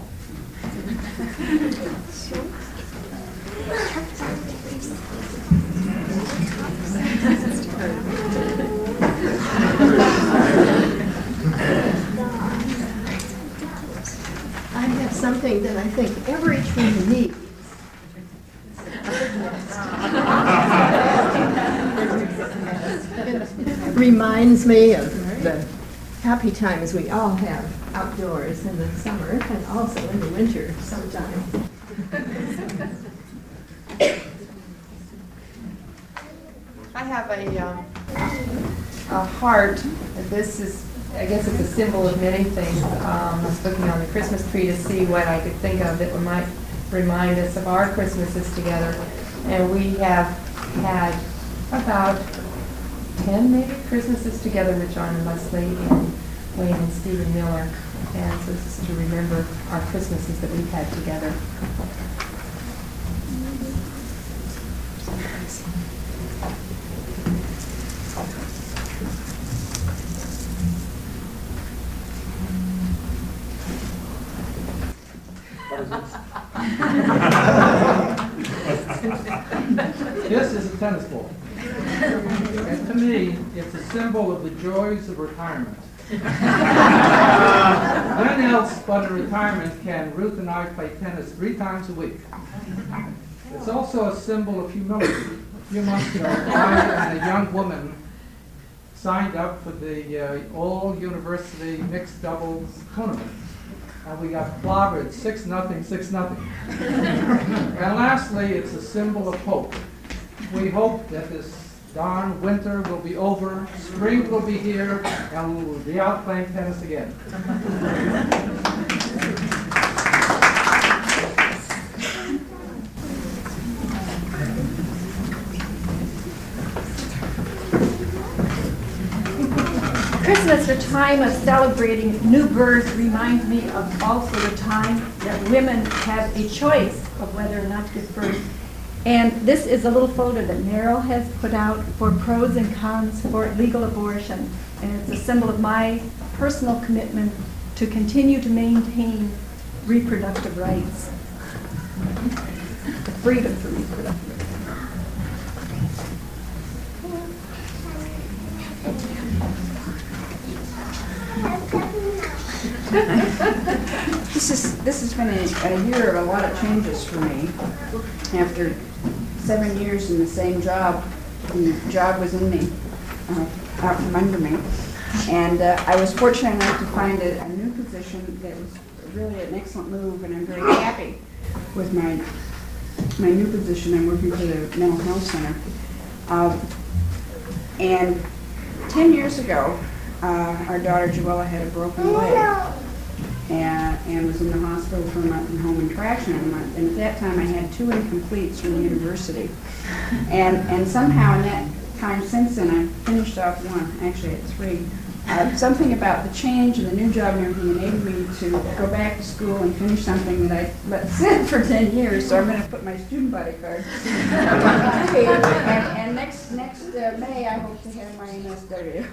I have something that I think every tree needs. It reminds me of the happy times we all have outdoors in the summer and also in the winter sometimes. I have a heart. This is, I guess it's a symbol of many things. I was looking on the Christmas tree to see what I could think of that might remind us of our Christmases together. And we have had about 10 maybe Christmases together with John and Leslie and Wayne and Stephen Miller. And so this is to remember our Christmases that we've had together. This is a tennis ball. And to me, it's a symbol of the joys of retirement. When else but in retirement can Ruth and I play tennis 3 times a week? It's also a symbol of humility. A few months ago, I and a young woman signed up for the all-university mixed doubles tournament. And we got clobbered 6-0, 6-0. And lastly, it's a symbol of hope. We hope that this darn winter will be over, spring will be here, and we will be out playing tennis again. Christmas, the time of celebrating new birth, reminds me of also the time that women have a choice of whether or not to give birth. And this is a little folder that Merrill has put out for pros and cons for legal abortion. And it's a symbol of my personal commitment to continue to maintain reproductive rights, the freedom for reproductive rights. This has been a year of a lot of changes for me. After 7 years in the same job, the job was in me, out from under me. And I was fortunate enough to find a new position that was really an excellent move, and I'm very happy with my new position. I'm working for the Mental Health Center. And 10 years ago, our daughter Joella had a broken leg and was in the hospital for a month and home in traction in a month. And at that time, I had 2 incompletes from the university. And somehow in that time since then, I finished off 1, actually at 3. Something about the change and the new job and everything enabled me to go back to school and finish something that I let sit for 10 years, so I'm going to put my student body card. and next May, I hope to have my MSW.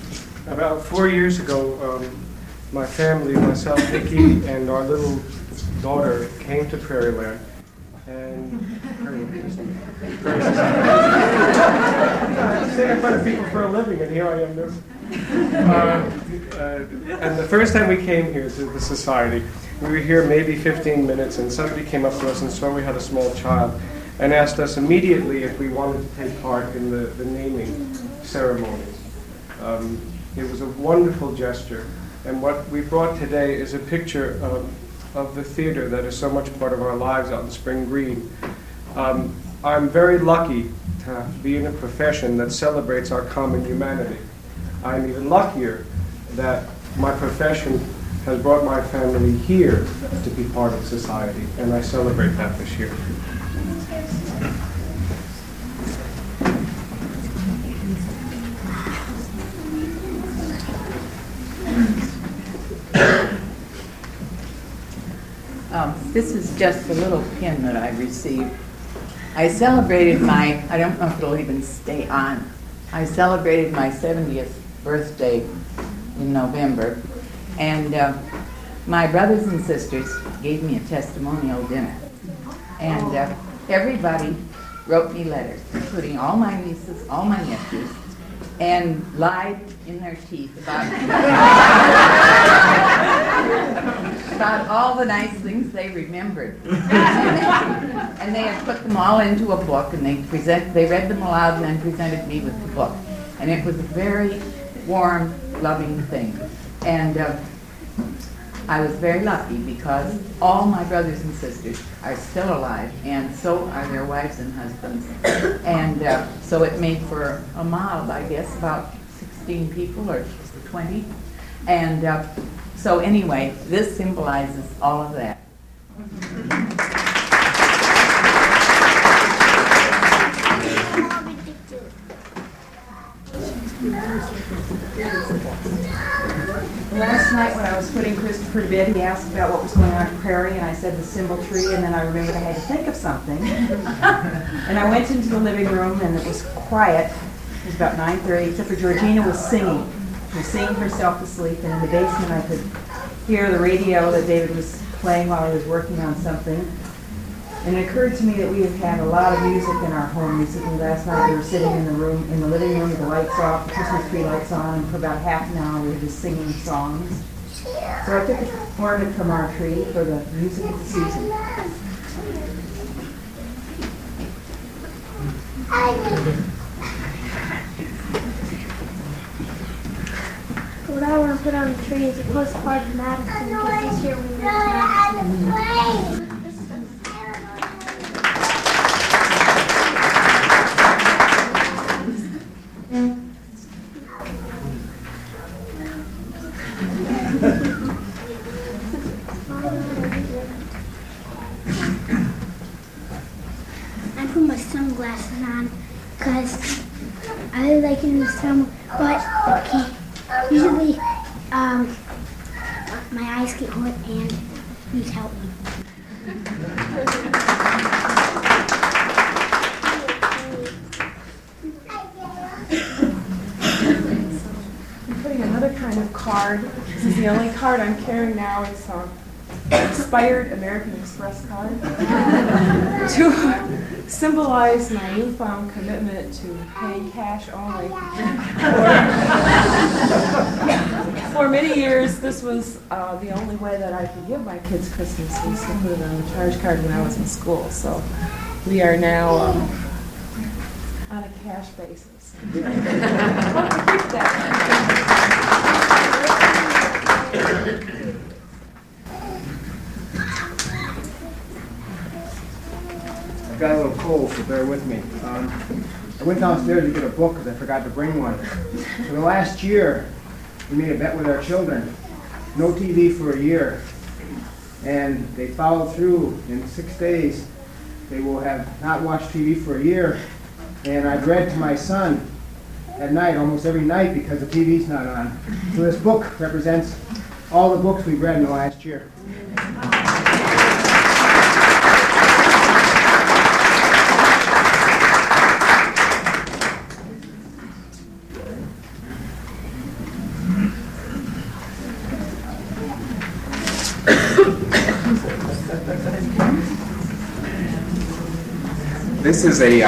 About 4 years ago, my family, myself, Vicki, and our little daughter came to Prairie Land, and sitting in front of people for a living, and here I am doing. And the first time we came here to the society, we were here maybe 15 minutes, and somebody came up to us and saw we had a small child, and asked us immediately if we wanted to take part in the naming ceremony. It was a wonderful gesture, and what we brought today is a picture of the theater that is so much part of our lives out in Spring Green. I'm very lucky to be in a profession that celebrates our common humanity. I'm even luckier that my profession has brought my family here to be part of society, and I celebrate that this year. This is just a little pin that I received. I celebrated I don't know if it'll even stay on. I celebrated my 70th birthday in November, and my brothers and sisters gave me a testimonial dinner. And everybody wrote me letters, including all my nieces, all my nephews, and lied in their teeth about all the nice things they remembered. And they had put them all into a book, and they read them aloud and then presented me with the book. And it was a very warm, loving thing. And I was very lucky because all my brothers and sisters are still alive, and so are their wives and husbands. And so it made for a mob, I guess, about 16 people or 20. And so anyway, this symbolizes all of that. Last night when I was putting Christopher to bed, he asked about what was going on in Prairie, and I said the symbol tree, and then I remembered I had to think of something. And I went into the living room, and it was quiet. It was about 9:30, except for Georgina was singing. She was singing herself to sleep, and in the basement I could hear the radio that David was playing while I was working on something. And it occurred to me that we have had a lot of music in our home recently. Last night we were sitting in the living room with the lights off, the Christmas tree lights on, and for about half an hour we were just singing songs. So I took an ornament from our tree for the music of the season. What I want to put on the tree is a postcard from Madison, because this year we moved to Madison. I put my sunglasses on because I like it in the summer, but usually my eyes get hurt and please help me. I'm putting another kind of card. This is the only card I'm carrying now. It's an expired American Express card to symbolize my newfound commitment to pay cash only. For many years, this was the only way that I could give my kids Christmas, was to put it on a charge card when I was in school. So we are now on a cash basis. Keep that. I got a little cold, so bear with me. I went downstairs to get a book because I forgot to bring one. For the last year, we made a bet with our children. No TV for a year. And they followed through. In 6 days, they will have not watched TV for a year. And I've read to my son at night, almost every night, because the TV's not on. So this book represents all the books we've read in the last year. This is a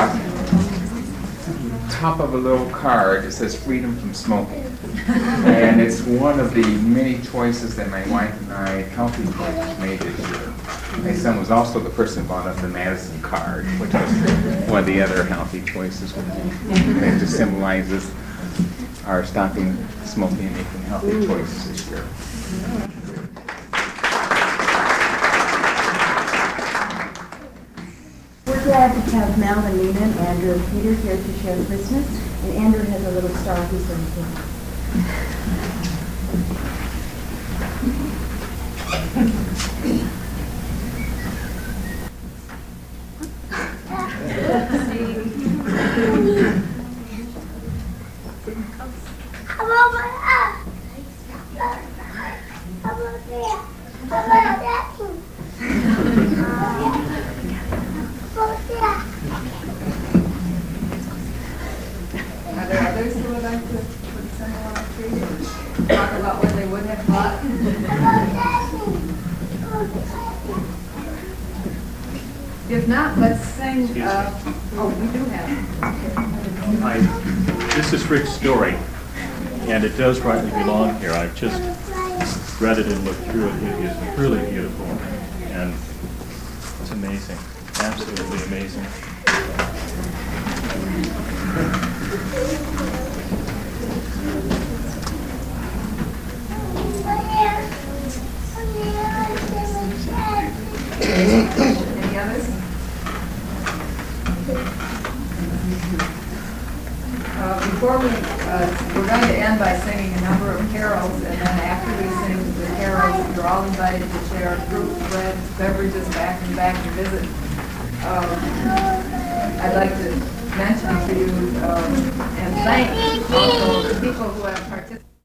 top of a little card. It says freedom from smoking. And it's one of the many choices that my wife and I, healthy choices, made this year. My son was also the person who bought us the Madison card, which was one of the other healthy choices. And it just symbolizes our stopping smoking and making healthy choices this year. We're glad to have Mel and Nina and Andrew and Peter here to share Christmas. And Andrew has a little star he's going to sing. Are there others who would like to put symbol on the tree or talk about what they would have bought? If not, let's sing. We do have. This is Rick's story, and it does rightly belong here. I've just read it and looked through it. It is really beautiful, and it's amazing, absolutely amazing. Any others? Before we're going to end by singing a number of carols, and then after we sing the carols, you're all invited to share fruit, bread, beverages, back and visit. I'd like to mention to you and thank also the people who have participated.